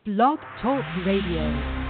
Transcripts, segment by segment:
Blog Talk Radio.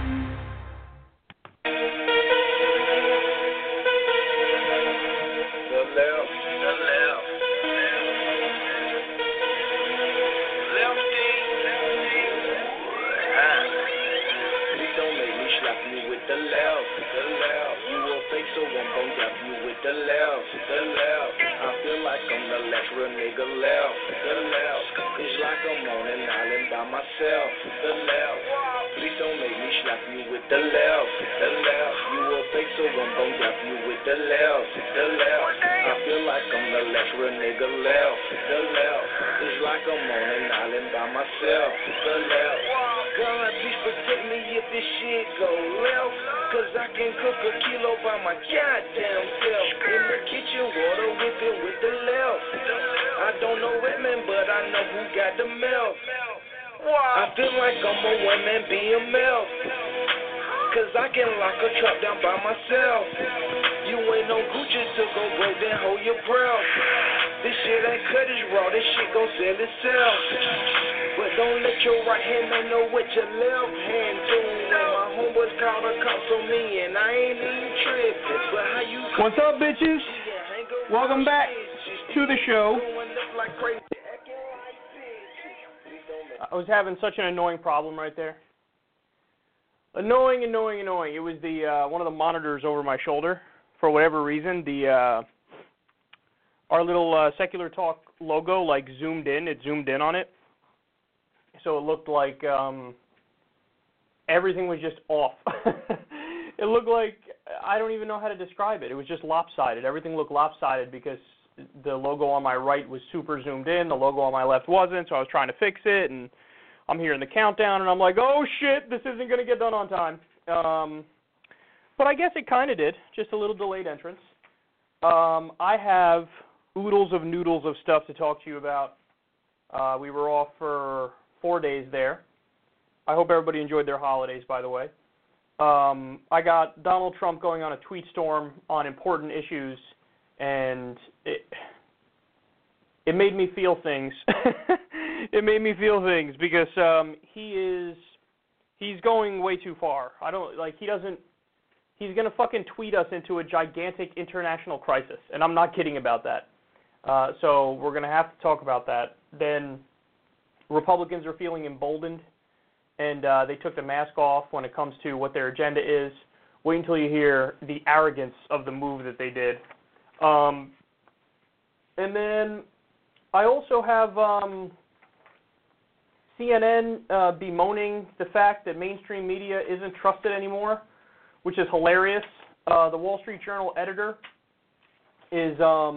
What's up, bitches? Welcome back to the show. I was having such an annoying problem right there. Annoying. It was the one of the monitors over my shoulder. For whatever reason, our little Secular Talk logo zoomed in. It zoomed in on it, so it looked like everything was just off. It looked like, I don't even know how to describe it. It was just lopsided. Everything looked lopsided because the logo on my right was super zoomed in. The logo on my left wasn't, so I was trying to fix it, and I'm hearing the countdown, and I'm like, oh, shit, this isn't going to get done on time. But I guess it kind of did, just a little delayed entrance. I have oodles of noodles of stuff to talk to you about. We were off for 4 days there. I hope everybody enjoyed their holidays, by the way. I got Donald Trump going on a tweet storm on important issues, and it made me feel things. It made me feel things because he's going way too far. He's going to fucking tweet us into a gigantic international crisis, and I'm not kidding about that. So we're going to have to talk about that. Then Republicans are feeling emboldened, and they took the mask off when it comes to what their agenda is. Wait until you hear the arrogance of the move that they did. And then I also have CNN bemoaning the fact that mainstream media isn't trusted anymore, which is hilarious. The Wall Street Journal editor is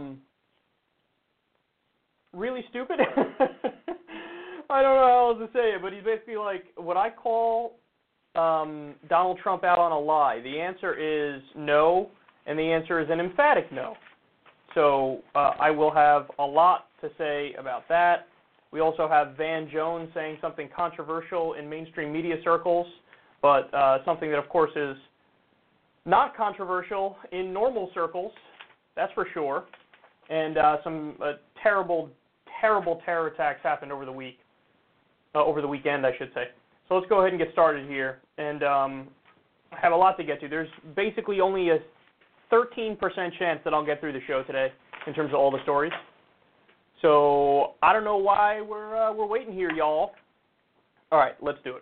really stupid. I don't know how else to say it, but he's basically like, would I call Donald Trump out on a lie? The answer is no, and the answer is an emphatic no. So I will have a lot to say about that. We also have Van Jones saying something controversial in mainstream media circles, but something that, of course, is not controversial in normal circles, that's for sure. And some terrible terror attacks happened over the weekend, I should say. So let's go ahead and get started here. And I have a lot to get to. There's basically only a 13% chance that I'll get through the show today in terms of all the stories. So I don't know why we're waiting here, y'all. All right, let's do it.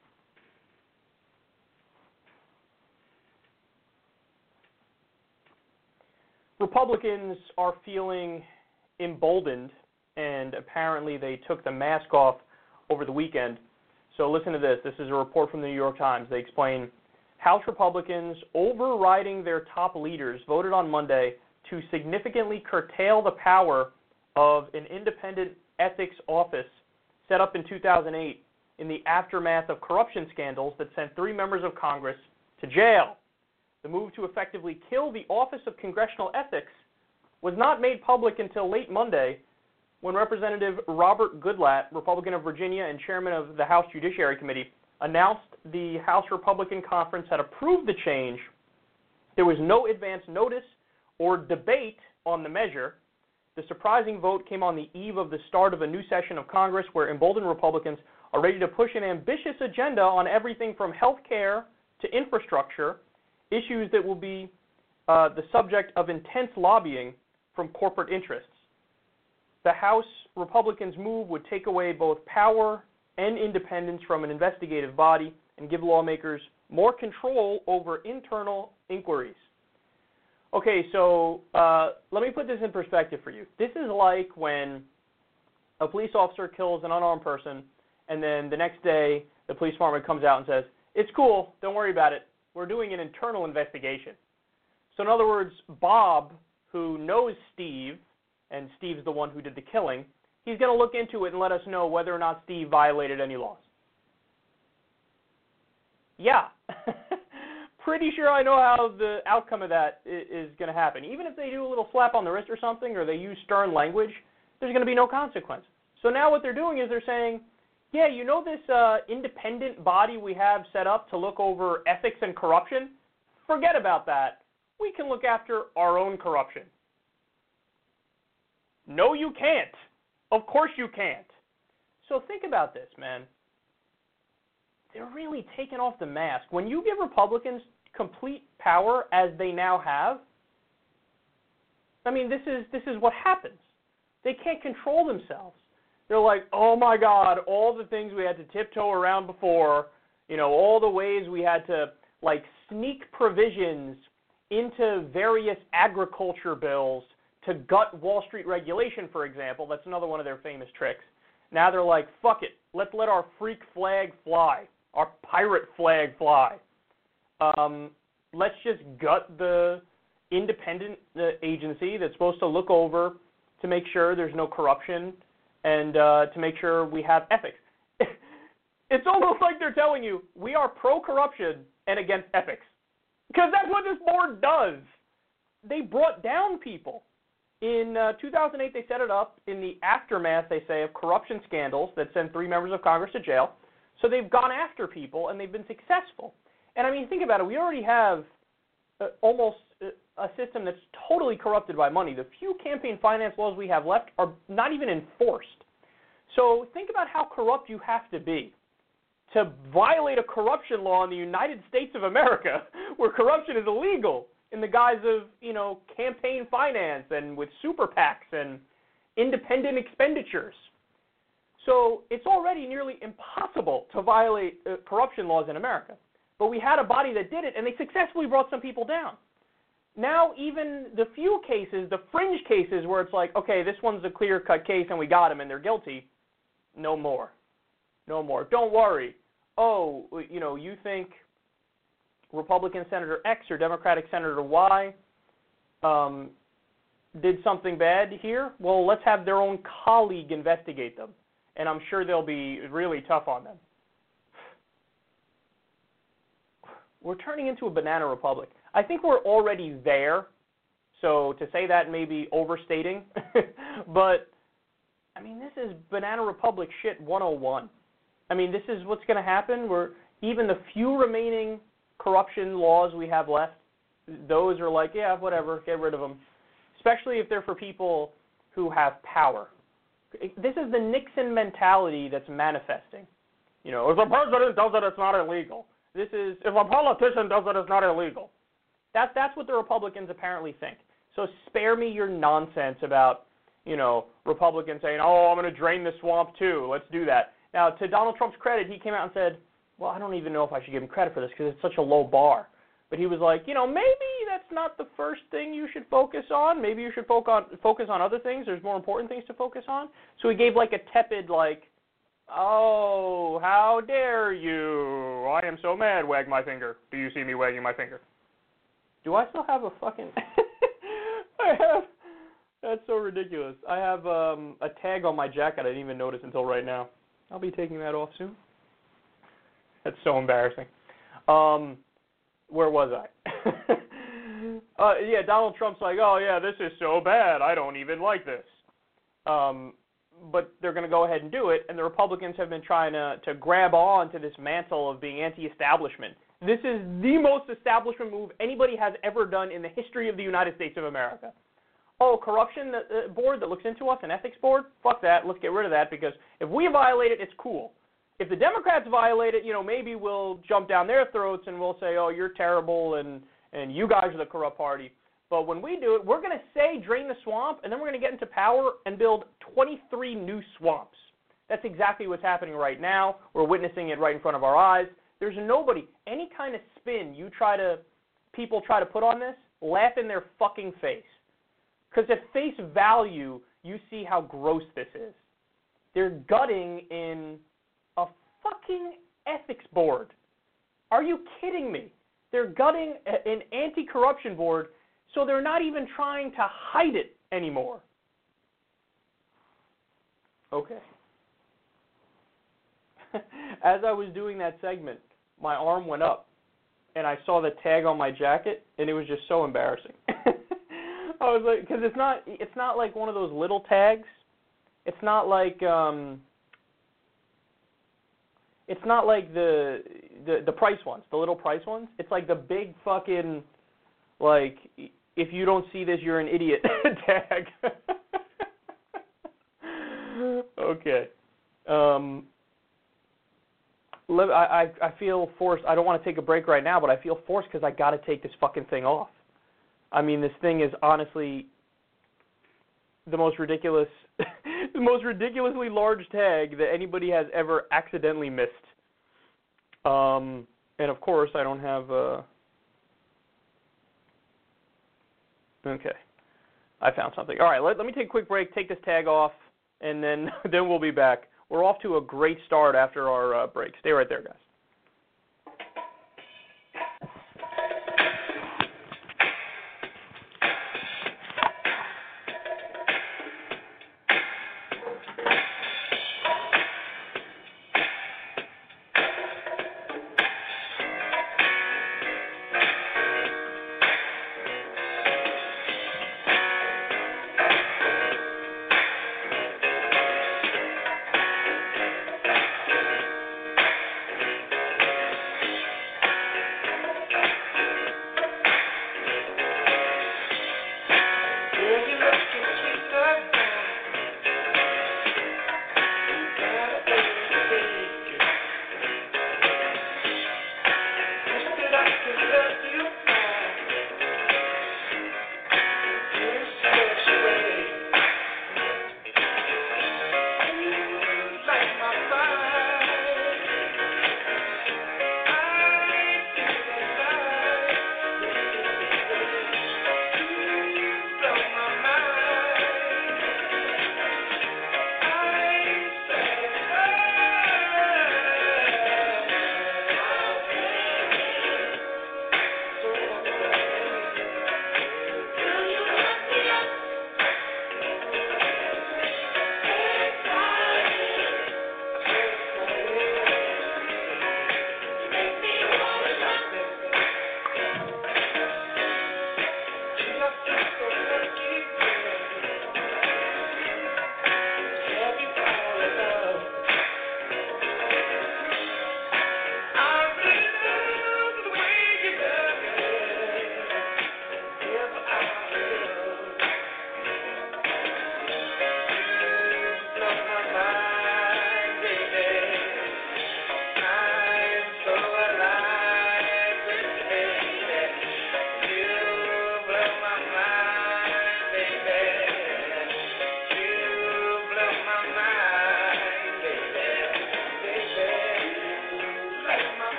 Republicans are feeling emboldened, and apparently they took the mask off over the weekend. So listen to this. This is a report from the New York Times. They explain House Republicans, overriding their top leaders, voted on Monday to significantly curtail the power of an independent ethics office set up in 2008 in the aftermath of corruption scandals that sent 3 members of Congress to jail. The move to effectively kill the Office of Congressional Ethics was not made public until late Monday, when Representative Robert Goodlatte, Republican of Virginia and chairman of the House Judiciary Committee, announced the House Republican Conference had approved the change. There was no advance notice or debate on the measure. The surprising vote came on the eve of the start of a new session of Congress where emboldened Republicans are ready to push an ambitious agenda on everything from health care to infrastructure, issues that will be the subject of intense lobbying from corporate interests. The House Republicans' move would take away both power and independence from an investigative body and give lawmakers more control over internal inquiries. Okay, so let me put this in perspective for you. This is like when a police officer kills an unarmed person, and then the next day the police department comes out and says, it's cool, don't worry about it. We're doing an internal investigation. So in other words, Bob, who knows Steve, and Steve's the one who did the killing, he's going to look into it and let us know whether or not Steve violated any laws. Yeah. Pretty sure I know how the outcome of that is going to happen. Even if they do a little slap on the wrist or something, or they use stern language, there's going to be no consequence. So now what they're doing is they're saying, yeah, you know this independent body we have set up to look over ethics and corruption? Forget about that. We can look after our own corruption. No, you can't. Of course you can't. So think about this, man. They're really taking off the mask. When you give Republicans complete power, as they now have, I mean, this is what happens. They can't control themselves. They're like, oh my God, all the things we had to tiptoe around before, all the ways we had to, like, sneak provisions into various agriculture bills to gut Wall Street regulation, for example. That's another one of their famous tricks. Now they're like, fuck it, let's let our freak flag fly, our pirate flag fly. Let's just gut the independent agency that's supposed to look over to make sure there's no corruption and to make sure we have ethics. It's almost like they're telling you, we are pro-corruption and against ethics. Because that's what this board does. They brought down people. In 2008, they set it up in the aftermath, they say, of corruption scandals that sent 3 members of Congress to jail. So they've gone after people, and they've been successful. And, I mean, think about it. We already have almost a system that's totally corrupted by money. The few campaign finance laws we have left are not even enforced. So think about how corrupt you have to be to violate a corruption law in the United States of America, where corruption is illegal in the guise of, campaign finance and with super PACs and independent expenditures. So it's already nearly impossible to violate corruption laws in America. But we had a body that did it, and they successfully brought some people down. Now even the few cases, the fringe cases where it's like, okay, this one's a clear-cut case and we got them and they're guilty, no more. No more. Don't worry. Oh, you think Republican Senator X or Democratic Senator Y did something bad here? Well, let's have their own colleague investigate them. And I'm sure they'll be really tough on them. We're turning into a banana republic. I think we're already there. So to say that may be overstating. But, I mean, this is banana republic shit 101. I mean, this is what's going to happen. Even the few remaining corruption laws we have left, those are like, yeah, whatever, get rid of them. Especially if they're for people who have power. This is the Nixon mentality that's manifesting. If the president does it, it's not illegal. This is, if a politician does it, it's not illegal. That's what the Republicans apparently think. So spare me your nonsense about, Republicans saying, oh, I'm going to drain the swamp too. Let's do that. Now, to Donald Trump's credit, he came out and said, well, I don't even know if I should give him credit for this because it's such a low bar. But he was like, maybe that's not the first thing you should focus on. Maybe you should focus on other things. There's more important things to focus on. So he gave like a tepid, like, oh, how dare you? I am so mad, wag my finger. Do you see me wagging my finger? Do I still have a fucking... That's so ridiculous. I have a tag on my jacket I didn't even notice until right now. I'll be taking that off soon. That's so embarrassing. Where was I? Yeah, Donald Trump's like, oh, yeah, this is so bad. I don't even like this. But they're going to go ahead and do it, and the Republicans have been trying to grab on to this mantle of being anti-establishment. This is the most establishment move anybody has ever done in the history of the United States of America. Oh, corruption board that looks into us, an ethics board? Fuck that. Let's get rid of that because if we violate it, it's cool. If the Democrats violate it, maybe we'll jump down their throats and we'll say, oh, you're terrible and you guys are the corrupt party. But when we do it, we're going to say drain the swamp, and then we're going to get into power and build 23 new swamps. That's exactly what's happening right now. We're witnessing it right in front of our eyes. There's nobody, any kind of spin people try to put on this, laugh in their fucking face. Because at face value, you see how gross this is. They're gutting in a fucking ethics board. Are you kidding me? They're gutting an anti-corruption board, so they're not even trying to hide it anymore. Okay. As I was doing that segment, my arm went up, and I saw the tag on my jacket, and it was just so embarrassing. I was like, because it's not like one of those little tags. It's not like the price ones, the little price ones. It's like the big fucking, like, if you don't see this, you're an idiot tag. Okay. I feel forced. I don't want to take a break right now, but I feel forced because I got to take this fucking thing off. I mean, this thing is honestly the most ridiculous, the most ridiculously large tag that anybody has ever accidentally missed. And of course, I don't have. Okay, I found something. All right, let me take a quick break, take this tag off, and then we'll be back. We're off to a great start after our break. Stay right there, guys.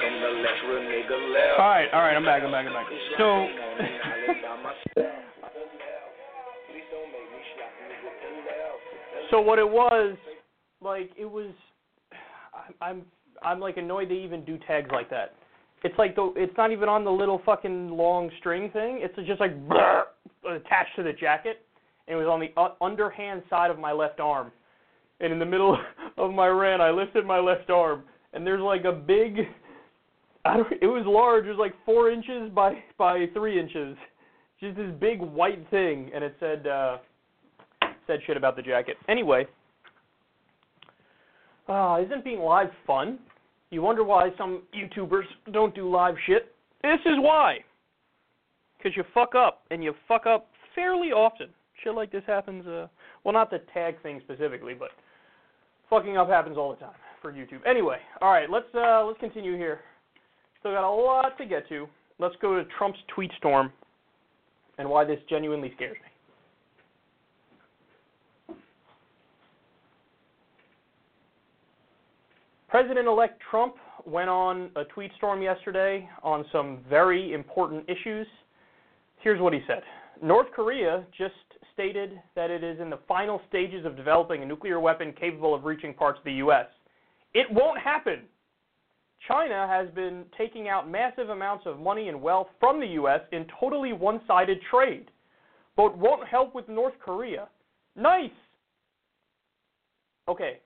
All right, I'm back. So, so what it was, like, it was, I'm like annoyed they even do tags like that. It's like it's not even on the little fucking long string thing. It's just like attached to the jacket, and it was on the underhand side of my left arm. And in the middle of my rant, I lifted my left arm, and there's like a big, it was large. It was like 4 inches by 3 inches. Just this big white thing, and it said shit about the jacket. Anyway, isn't being live fun? You wonder why some YouTubers don't do live shit? This is why. Because you fuck up, and you fuck up fairly often. Shit like this happens, well, not the tag thing specifically, but fucking up happens all the time for YouTube. Anyway, all right, let's continue here. Still got a lot to get to. Let's go to Trump's tweet storm and why this genuinely scares me. President-elect Trump went on a tweet storm yesterday on some very important issues. Here's what he said. North Korea just stated that it is in the final stages of developing a nuclear weapon capable of reaching parts of the U.S. It won't happen. China has been taking out massive amounts of money and wealth from the U.S. in totally one-sided trade, but won't help with North Korea. Nice! Okay,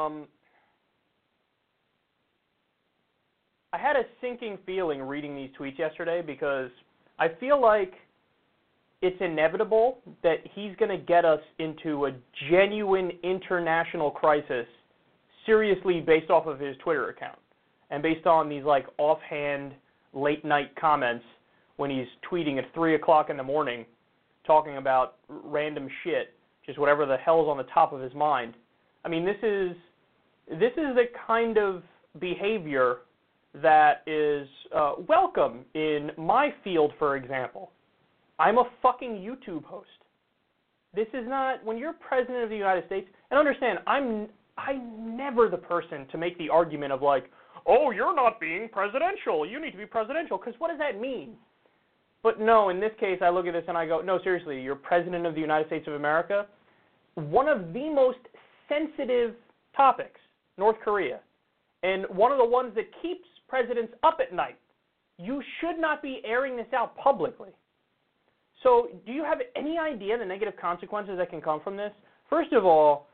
I had a sinking feeling reading these tweets yesterday because I feel like it's inevitable that he's going to get us into a genuine international crisis seriously based off of his Twitter account and based on these like offhand late night comments when he's tweeting at 3 o'clock in the morning talking about random shit, just whatever the hell's on the top of his mind. I mean, this is the kind of behavior that is welcome in my field, for example. I'm a fucking YouTube host. This is not, when you're president of the United States, and understand, I'm never the person to make the argument of like, oh, you're not being presidential, you need to be presidential, because what does that mean? But no, in this case, I look at this and I go, no, seriously, you're president of the United States of America. One of the most sensitive topics, North Korea, and one of the ones that keeps presidents up at night. You should not be airing this out publicly. So do you have any idea the negative consequences that can come from this? First of all,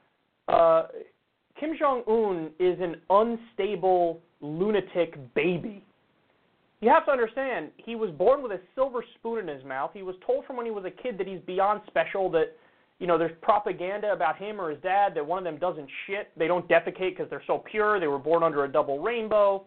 Kim Jong-un is an unstable, lunatic baby. You have to understand, he was born with a silver spoon in his mouth. He was told from when he was a kid that he's beyond special, that there's propaganda about him or his dad, that one of them doesn't shit. They don't defecate because they're so pure. They were born under a double rainbow.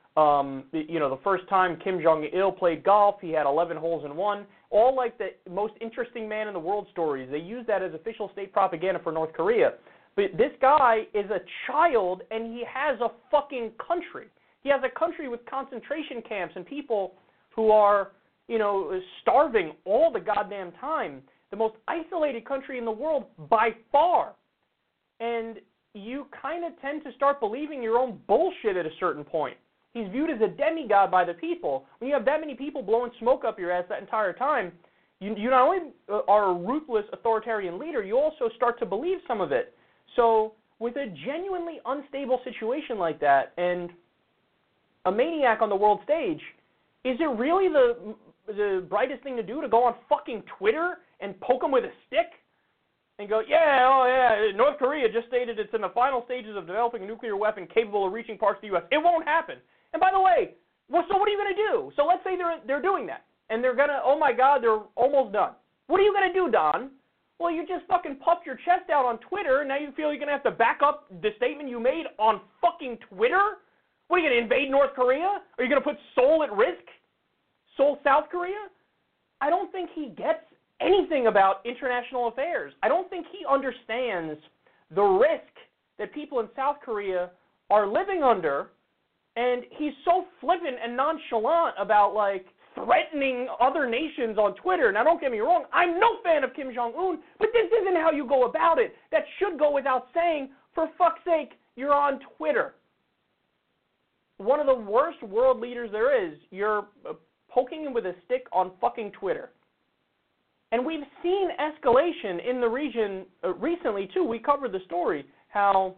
The first time Kim Jong-il played golf, he had 11 holes in one. All like the most interesting man in the world stories. They use that as official state propaganda for North Korea. But this guy is a child, and he has a fucking country. He has a country with concentration camps and people who are, starving all the goddamn time. The most isolated country in the world by far. And you kind of tend to start believing your own bullshit at a certain point. He's viewed as a demigod by the people. When you have that many people blowing smoke up your ass that entire time, you not only are a ruthless authoritarian leader, you also start to believe some of it. So with a genuinely unstable situation like that and a maniac on the world stage, is it really the brightest thing to do to go on fucking Twitter and poke him with a stick and go, North Korea just stated it's in the final stages of developing a nuclear weapon capable of reaching parts of the U.S. It won't happen. And by the way, so what are you going to do? So let's say they're doing that, and they're going to, oh my God, they're almost done. What are you going to do, Don? Well, you just fucking puffed your chest out on Twitter, and now you feel you're going to have to back up the statement you made on fucking Twitter? What, are you going to invade North Korea? Are you going to put Seoul at risk? Seoul, South Korea? I don't think he gets anything about international affairs. I don't think he understands the risk that people in South Korea are living under, and he's so flippant and nonchalant about, like, threatening other nations on Twitter. Now, don't get me wrong, I'm no fan of Kim Jong-un, but this isn't how you go about it. That should go without saying. For fuck's sake, you're on Twitter. one of the worst world leaders there is. You're poking him with a stick on fucking Twitter. And we've seen escalation in the region recently, too. We covered the story, how,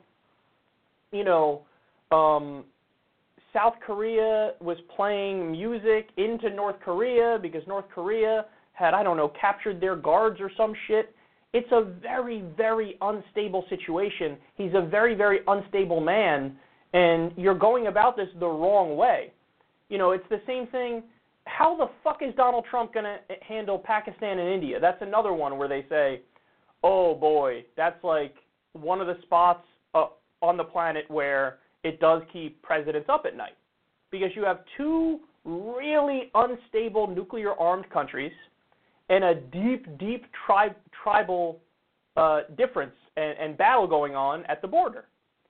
South Korea was playing music into North Korea because North Korea had, captured their guards or some shit. It's a very, very unstable situation. He's a very, very unstable man, and you're going about this the wrong way. It's the same thing. How the fuck is Donald Trump going to handle Pakistan and India? That's another one where they say, oh boy, that's like one of the spots on the planet where it does keep presidents up at night. Because you have two really unstable nuclear-armed countries and a deep, deep tribal difference and battle going on at the border.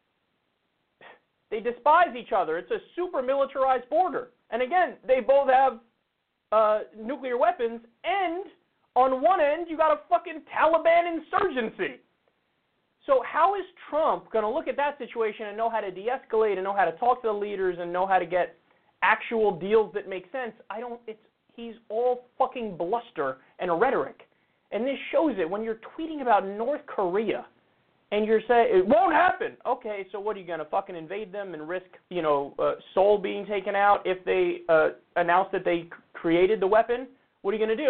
They despise each other. It's a super militarized border. And again, they both have nuclear weapons, and on one end, you got a fucking Taliban insurgency. So how is Trump going to look at that situation and know how to de-escalate and know how to talk to the leaders and know how to get actual deals that make sense? He's all fucking bluster and rhetoric. And this shows it when you're tweeting about North Korea and you're saying, it won't happen. Okay, so what, are you going to fucking invade them and risk, Seoul being taken out if they announce that they created the weapon? What are you going to do?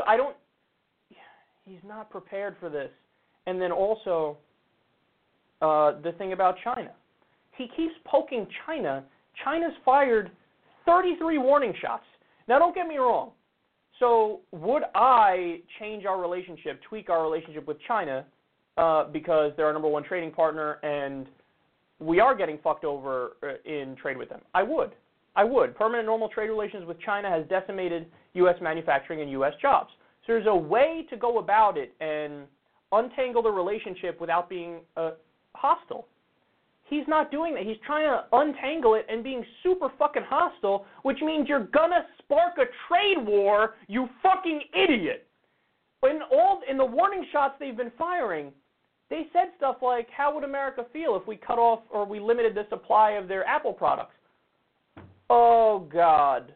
He's not prepared for this. And then also, the thing about China. He keeps poking China. China's fired 33 warning shots. Now, don't get me wrong. So would I change our relationship, tweak our relationship with China because they're our number one trading partner and we are getting fucked over in trade with them? I would. Permanent normal trade relations with China has decimated U.S. manufacturing and U.S. jobs. So there's a way to go about it and untangle the relationship without being hostile. He's not doing that. He's trying to untangle it and being super fucking hostile, which means you're gonna spark a trade war, you fucking idiot. In the warning shots they've been firing, they said stuff like, how would America feel if we cut off or we limited the supply of their Apple products? Oh, God.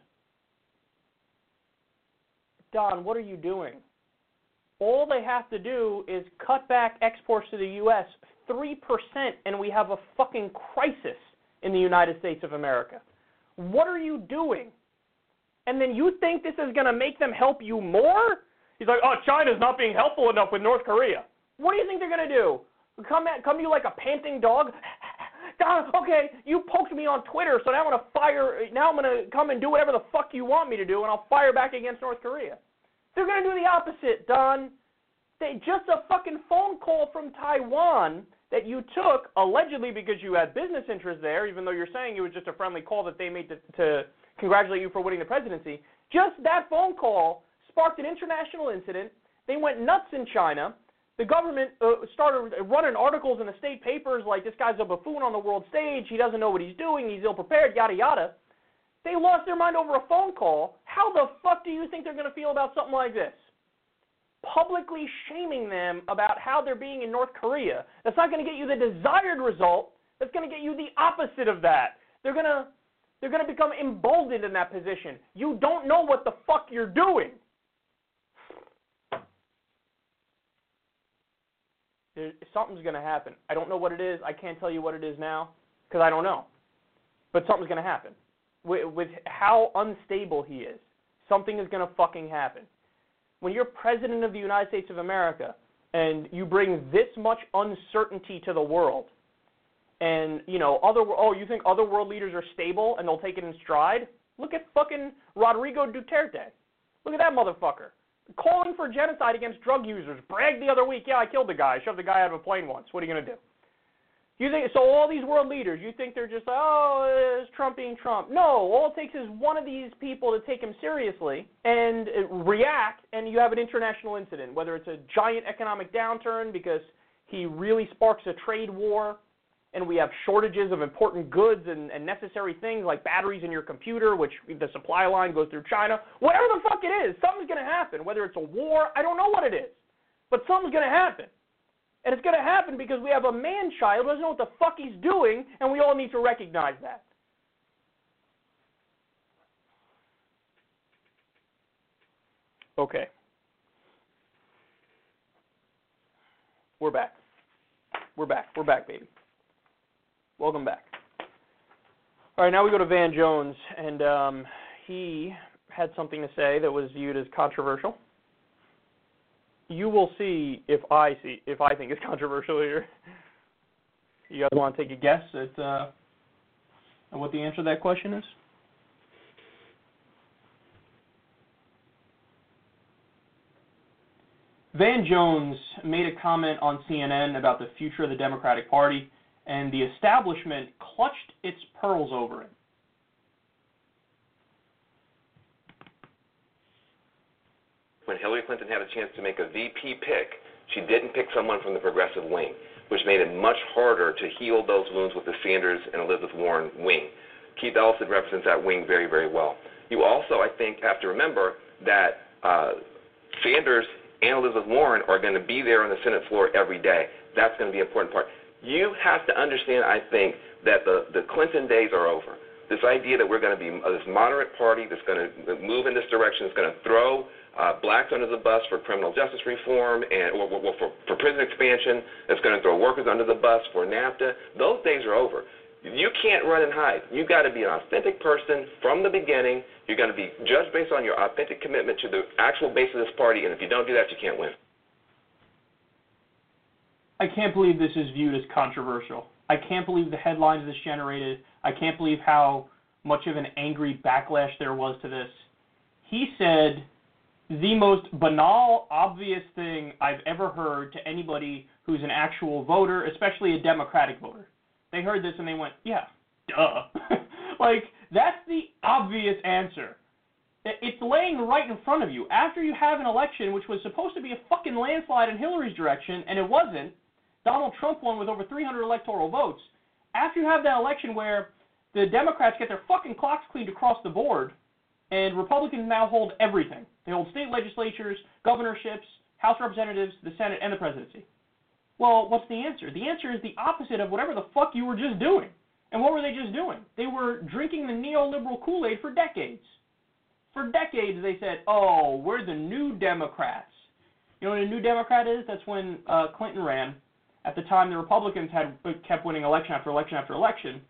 Don, what are you doing? All they have to do is cut back exports to the U.S. 3%, and we have a fucking crisis in the United States of America. What are you doing? And then you think this is going to make them help you more? He's like, oh, China's not being helpful enough with North Korea. What do you think they're going to do? Come to you like a panting dog? Okay, you poked me on Twitter, so now I'm going to come and do whatever the fuck you want me to do, and I'll fire back against North Korea. They're going to do the opposite, Don. Just a fucking phone call from Taiwan that you took, allegedly because you had business interests there, even though you're saying it was just a friendly call that they made to congratulate you for winning the presidency. Just that phone call sparked an international incident. They went nuts in China. The government started running articles in the state papers like this guy's a buffoon on the world stage. He doesn't know what he's doing. He's ill-prepared, yada, yada. They lost their mind over a phone call. How the fuck do you think they're going to feel about something like this? Publicly shaming them about how they're being in North Korea. That's not going to get you the desired result. That's going to get you the opposite of that. They're going to become emboldened in that position. You don't know what the fuck you're doing. Something's going to happen. I don't know what it is. I can't tell you what it is now because I don't know. But something's going to happen. With how unstable he is, something is going to fucking happen. When you're president of the United States of America and you bring this much uncertainty to the world and, you think other world leaders are stable and they'll take it in stride? Look at fucking Rodrigo Duterte. Look at that motherfucker. Calling for genocide against drug users. Bragged the other week, yeah, I killed the guy. I shoved the guy out of a plane once. What are you going to do? You think so? All these world leaders, you think they're just like, oh, it's Trump being Trump? No, all it takes is one of these people to take him seriously and react, and you have an international incident. Whether it's a giant economic downturn because he really sparks a trade war, and we have shortages of important goods and necessary things like batteries in your computer, which the supply line goes through China. Whatever the fuck it is, something's going to happen. Whether it's a war, I don't know what it is, but something's going to happen. And it's going to happen because we have a man-child who doesn't know what the fuck he's doing, and we all need to recognize that. Okay. We're back. We're back, baby. Welcome back. All right, now we go to Van Jones, and he had something to say that was viewed as controversial. You will see if I think it's controversial here. You guys want to take a guess at what the answer to that question is? Van Jones made a comment on CNN about the future of the Democratic Party, and the establishment clutched its pearls over it. When Hillary Clinton had a chance to make a VP pick, she didn't pick someone from the progressive wing, which made it much harder to heal those wounds with the Sanders and Elizabeth Warren wing. Keith Ellison represents that wing very, very well. You also, I think, have to remember that Sanders and Elizabeth Warren are going to be there on the Senate floor every day. That's going to be an important part. You have to understand, I think, that the Clinton days are over. This idea that we're going to be this moderate party that's going to move in this direction, that's going to throw blacks under the bus for criminal justice reform and for prison expansion, that's going to throw workers under the bus for NAFTA, those days are over. You can't run and hide. You've got to be an authentic person from the beginning. You're going to be judged based on your authentic commitment to the actual base of this party, and if you don't do that, you can't win. I can't believe this is viewed as controversial. I can't believe the headlines this generated. I can't believe how much of an angry backlash there was to this. He said the most banal, obvious thing I've ever heard to anybody who's an actual voter, especially a Democratic voter. They heard this and they went, yeah, duh. Like, that's the obvious answer. It's laying right in front of you. After you have an election which was supposed to be a fucking landslide in Hillary's direction, and it wasn't, Donald Trump won with over 300 electoral votes. After you have that election where the Democrats get their fucking clocks cleaned across the board, and Republicans now hold everything. They hold state legislatures, governorships, House Representatives, the Senate, and the presidency. Well, what's the answer? The answer is the opposite of whatever the fuck you were just doing. And what were they just doing? They were drinking the neoliberal Kool-Aid for decades. For decades, they said, oh, we're the new Democrats. You know what a new Democrat is? That's when Clinton ran. At the time, the Republicans had kept winning election after election after election.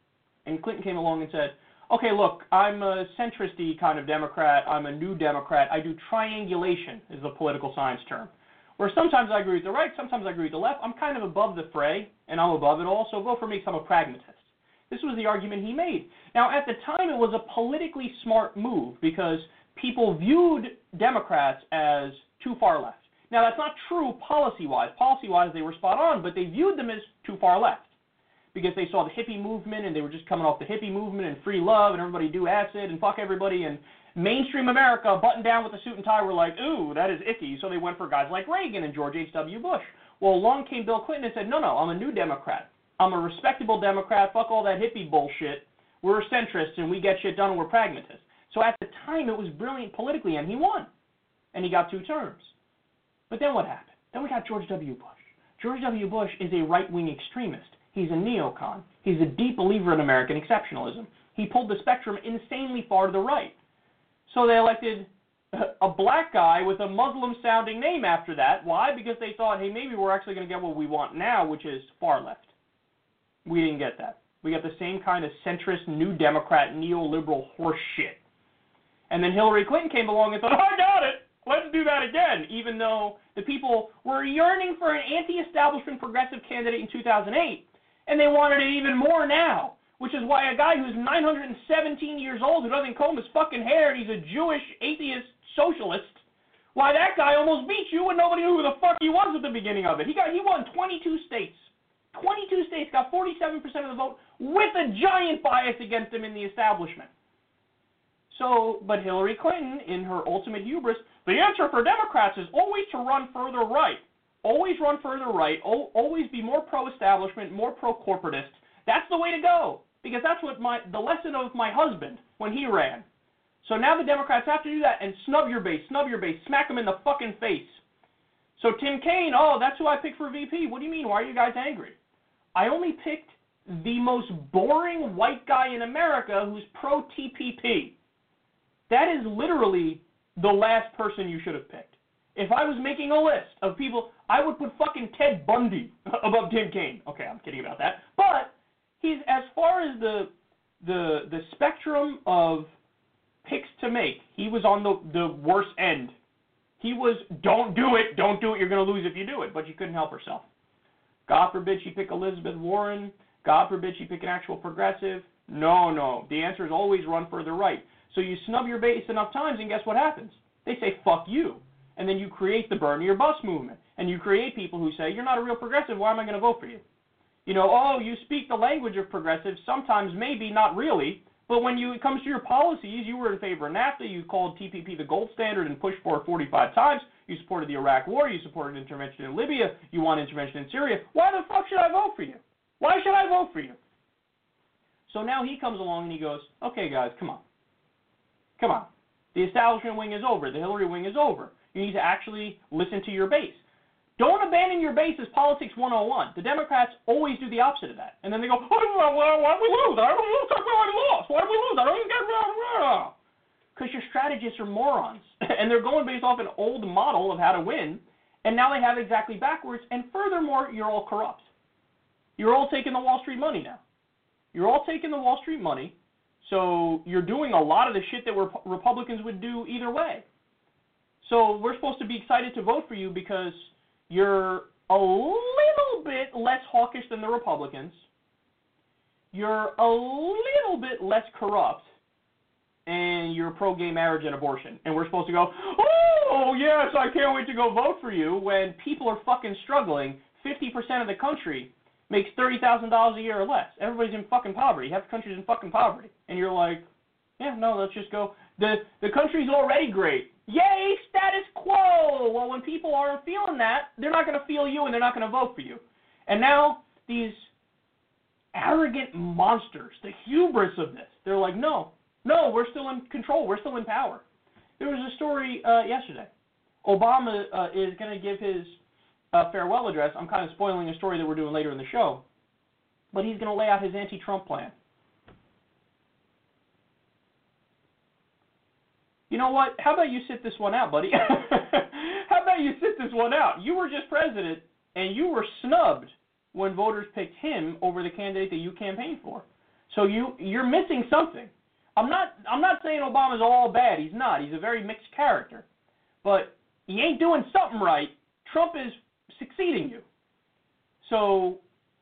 And Clinton came along and said, okay, look, I'm a centrist-y kind of Democrat. I'm a new Democrat. I do triangulation, is the political science term. Where sometimes I agree with the right, sometimes I agree with the left. I'm kind of above the fray, and I'm above it all, so vote for me because I'm a pragmatist. This was the argument he made. Now, at the time, it was a politically smart move because people viewed Democrats as too far left. Now, that's not true policy-wise. Policy-wise, they were spot on, but they viewed them as too far left because they saw the hippie movement, and they were just coming off the hippie movement and free love, and everybody do acid and fuck everybody, and mainstream America, buttoned down with a suit and tie, were like, ooh, that is icky, so they went for guys like Reagan and George H.W. Bush. Well, along came Bill Clinton and said, no, I'm a new Democrat. I'm a respectable Democrat. Fuck all that hippie bullshit. We're centrists, and we get shit done, and we're pragmatists. So at the time, it was brilliant politically, and he won. And he got 2 terms. But then what happened? Then we got George W. Bush. George W. Bush is a right-wing extremist. He's a neocon. He's a deep believer in American exceptionalism. He pulled the spectrum insanely far to the right. So they elected a black guy with a Muslim-sounding name after that. Why? Because they thought, hey, maybe we're actually going to get what we want now, which is far left. We didn't get that. We got the same kind of centrist, new Democrat, neoliberal horse shit. And then Hillary Clinton came along and thought, I got it. Let's do that again, even though the people were yearning for an anti-establishment progressive candidate in 2008, and they wanted it even more now. Which is why a guy who's 917 years old, who doesn't comb his fucking hair, and he's a Jewish atheist socialist, why that guy almost beat you and nobody knew who the fuck he was at the beginning of it. He won 22 states. 22 states, got 47% of the vote, with a giant bias against him in the establishment. So, but Hillary Clinton, in her ultimate hubris, the answer for Democrats is always to run further right. Always run further right. Always be more pro-establishment, more pro-corporatist. That's the way to go. Because that's what the lesson of my husband when he ran. So now the Democrats have to do that and snub your base, smack them in the fucking face. So Tim Kaine, oh, that's who I picked for VP. What do you mean? Why are you guys angry? I only picked the most boring white guy in America who's pro-TPP. That is literally the last person you should have picked. If I was making a list of people, I would put fucking Ted Bundy above Tim Kaine. Okay, I'm kidding about that. But he's, as far as the spectrum of picks to make, he was on the worst end. He was, don't do it, you're going to lose if you do it. But she couldn't help herself. God forbid she pick Elizabeth Warren. God forbid she pick an actual progressive. No. The answer is always run further right. So you snub your base enough times, and guess what happens? They say, fuck you. And then you create the burn your bus movement. And you create people who say, you're not a real progressive, why am I going to vote for you? You know, oh, you speak the language of progressives, sometimes maybe, not really. But when it comes to your policies, you were in favor of NAFTA, you called TPP the gold standard and pushed for it 45 times. You supported the Iraq War, you supported intervention in Libya, you want intervention in Syria. Why the fuck should I vote for you? Why should I vote for you? So now he comes along and he goes, okay, guys, come on. Come on. The establishment wing is over. The Hillary wing is over. You need to actually listen to your base. Don't abandon your base as politics 101. The Democrats always do the opposite of that. And then they go, oh, well, why did we lose? I don't lose. We already lost. Why did we lose? I don't even get it. Because your strategists are morons. And they're going based off an old model of how to win. And now they have exactly backwards. And furthermore, you're all corrupt. You're all taking the Wall Street money now. You're all taking the Wall Street money. So you're doing a lot of the shit that Republicans would do either way. So we're supposed to be excited to vote for you because you're a little bit less hawkish than the Republicans. You're a little bit less corrupt. And you're pro-gay marriage and abortion. And we're supposed to go, oh, yes, I can't wait to go vote for you when people are fucking struggling. 50% of the country makes $30,000 a year or less. Everybody's in fucking poverty. Half the country's in fucking poverty. And you're like, yeah, no, let's just go. The country's already great. Yay, status quo! Well, when people aren't feeling that, they're not going to feel you and they're not going to vote for you. And now these arrogant monsters, the hubris of this, they're like, no, we're still in control. We're still in power. There was a story yesterday. Obama is going to give his farewell address. I'm kind of spoiling a story that we're doing later in the show. But he's going to lay out his anti-Trump plan. You know what? How about you sit this one out, buddy? How about you sit this one out? You were just president, and you were snubbed when voters picked him over the candidate that you campaigned for. So you're missing something. I'm not saying Obama's all bad. He's not. He's a very mixed character. But he ain't doing something right. Trump is succeeding you. So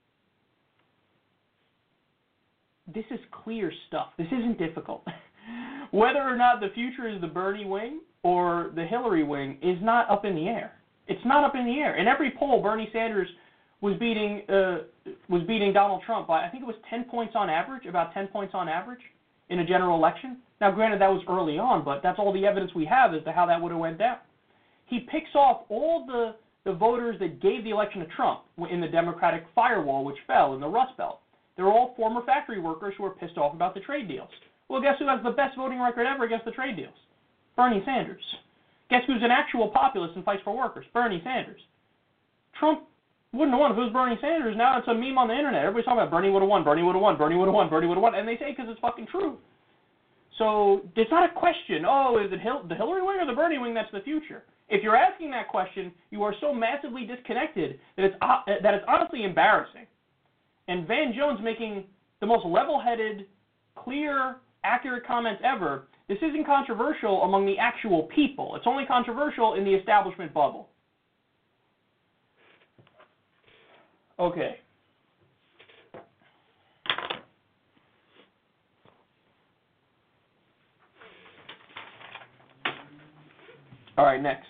this is clear stuff. This isn't difficult. Whether or not the future is the Bernie wing or the Hillary wing is not up in the air. It's not up in the air. In every poll, Bernie Sanders was beating Donald Trump by, I think it was 10 points on average, about 10 points on average in a general election. Now, granted, that was early on, but that's all the evidence we have as to how that would have went down. He picks off all the voters that gave the election to Trump in the Democratic firewall, which fell in the Rust Belt. They're all former factory workers who are pissed off about the trade deals. Well, guess who has the best voting record ever against the trade deals? Bernie Sanders. Guess who's an actual populist and fights for workers? Bernie Sanders. Trump wouldn't have won if it was Bernie Sanders. Now it's a meme on the internet. Everybody's talking about Bernie would have won, Bernie would have won, Bernie would have won, Bernie would have won. And they say because it's fucking true. So it's not a question, is it the Hillary wing or the Bernie wing that's the future? If you're asking that question, you are so massively disconnected that it's honestly embarrassing. And Van Jones making the most level-headed, clear, accurate comments ever, this isn't controversial among the actual people. It's only controversial in the establishment bubble. Okay. All right, next.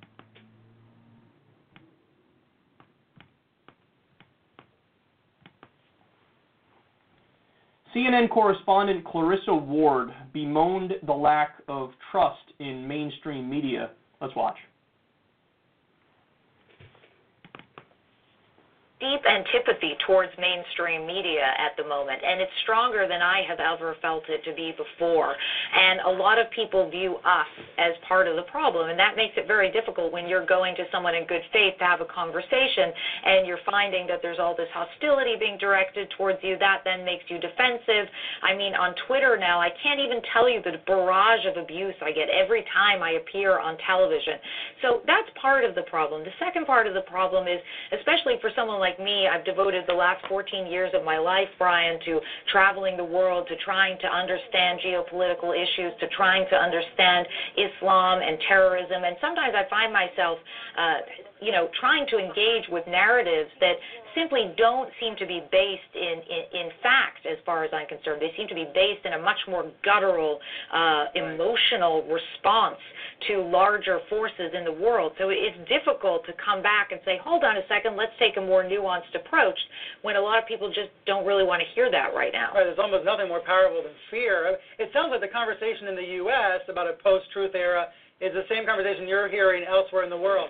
CNN correspondent Clarissa Ward bemoaned the lack of trust in mainstream media. Let's watch. deep antipathy towards mainstream media at the moment, and it's stronger than I have ever felt it to be before. And a lot of people view us as part of the problem, and that makes it very difficult when you're going to someone in good faith to have a conversation and you're finding that there's all this hostility being directed towards you. That then makes you defensive. I mean, on Twitter now, I can't even tell you the barrage of abuse I get every time I appear on television. So that's part of the problem. The second part of the problem is, especially for someone like me, I've devoted the last 14 years of my life, Brian, to traveling the world, to trying to understand geopolitical issues, to trying to understand Islam and terrorism. And sometimes I find myself, trying to engage with narratives that simply don't seem to be based in fact, as far as I'm concerned. They seem to be based in a much more guttural, emotional response to larger forces in the world. So it's difficult to come back and say, hold on a second, let's take a more nuanced approach, when a lot of people just don't really want to hear that right now. Right, there's almost nothing more powerful than fear. It sounds like the conversation in the U.S. about a post-truth era is the same conversation you're hearing elsewhere in the world.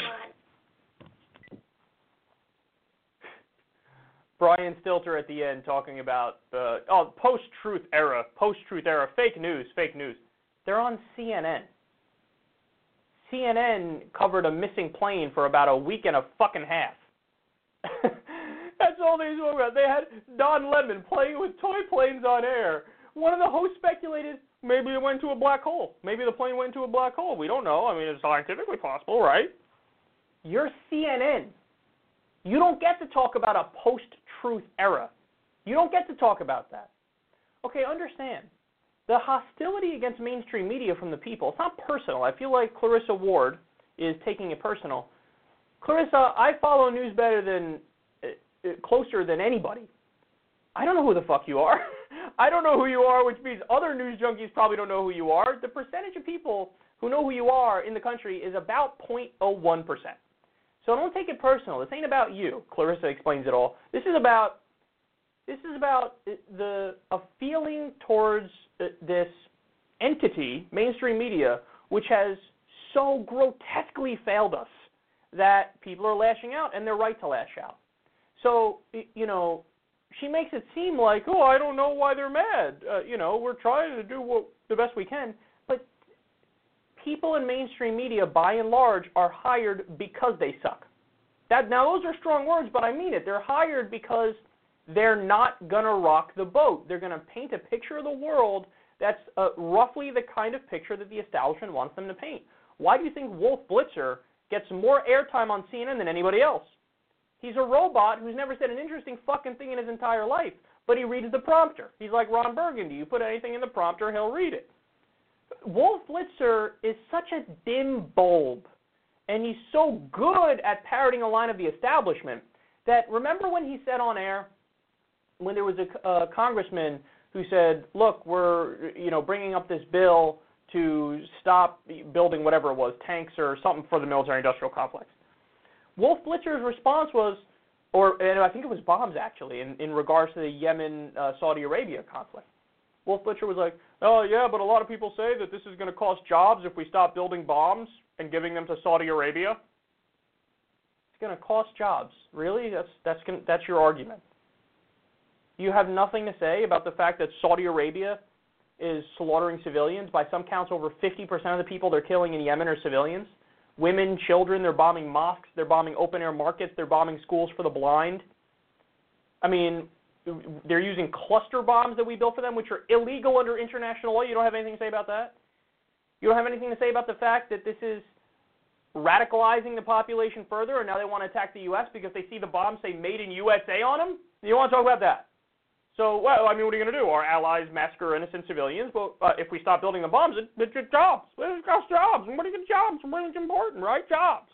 Brian Stilter at the end talking about post-truth era, fake news. They're on CNN. CNN covered a missing plane for about a week and a fucking half. That's all they spoke about. They had Don Lemon playing with toy planes on air. One of the hosts speculated maybe it went to a black hole. Maybe the plane went to a black hole. We don't know. I mean, it's scientifically possible, right? You're CNN. You don't get to talk about a post-truth era. You don't get to talk about that. Okay, understand. The hostility against mainstream media from the people, it's not personal. I feel like Clarissa Ward is taking it personal. Clarissa, I follow news closer than anybody. I don't know who the fuck you are. I don't know who you are, which means other news junkies probably don't know who you are. The percentage of people who know who you are in the country is about 0.01%. So don't take it personal. This ain't about you. Clarissa explains it all. This is about a feeling towards this entity, mainstream media, which has so grotesquely failed us that people are lashing out, and they're right to lash out. So, she makes it seem like, I don't know why they're mad. We're trying to do the best we can. But people in mainstream media, by and large, are hired because they suck. Now, those are strong words, but I mean it. They're hired because they're not going to rock the boat. They're going to paint a picture of the world that's roughly the kind of picture that the establishment wants them to paint. Why do you think Wolf Blitzer gets more airtime on CNN than anybody else? He's a robot who's never said an interesting fucking thing in his entire life, but he reads the prompter. He's like Ron Burgundy. You put anything in the prompter, he'll read it. Wolf Blitzer is such a dim bulb, and he's so good at parroting a line of the establishment that, remember when he said on air, when there was a congressman who said, look, we're bringing up this bill to stop building whatever it was, tanks or something for the military-industrial complex. Wolf Blitzer's response was, and I think it was bombs actually, in regards to the Yemen-Saudi Arabia conflict. Wolf Blitzer was like, oh yeah, but a lot of people say that this is going to cost jobs if we stop building bombs and giving them to Saudi Arabia. It's going to cost jobs. Really? That's your argument. You have nothing to say about the fact that Saudi Arabia is slaughtering civilians. By some counts, over 50% of the people they're killing in Yemen are civilians. Women, children, they're bombing mosques, they're bombing open-air markets, they're bombing schools for the blind. I mean, they're using cluster bombs that we built for them, which are illegal under international law. You don't have anything to say about that? You don't have anything to say about the fact that this is radicalizing the population further, and now they want to attack the U.S. because they see the bombs say Made in USA on them? You want to talk about that? So, what are you going to do? Our allies massacre innocent civilians? Well, if we stop building the bombs, it's jobs. It costs jobs. And what are the jobs? It's important, right? Jobs.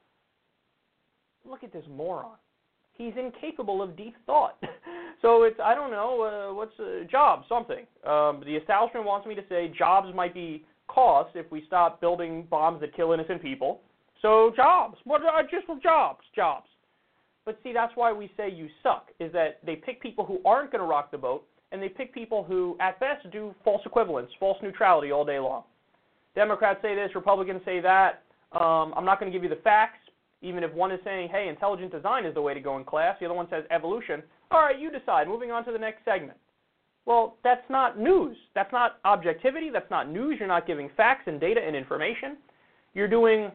Look at this moron. He's incapable of deep thought. So it's, I don't know, what's jobs, something. The establishment wants me to say jobs might be cost if we stop building bombs that kill innocent people. So jobs. Just jobs. But see, that's why we say you suck, is that they pick people who aren't going to rock the boat, and they pick people who, at best, do false equivalence, false neutrality all day long. Democrats say this, Republicans say that. I'm not going to give you the facts. Even if one is saying, hey, intelligent design is the way to go in class, the other one says evolution. All right, you decide. Moving on to the next segment. Well, that's not news. That's not objectivity. That's not news. You're not giving facts and data and information. You're doing,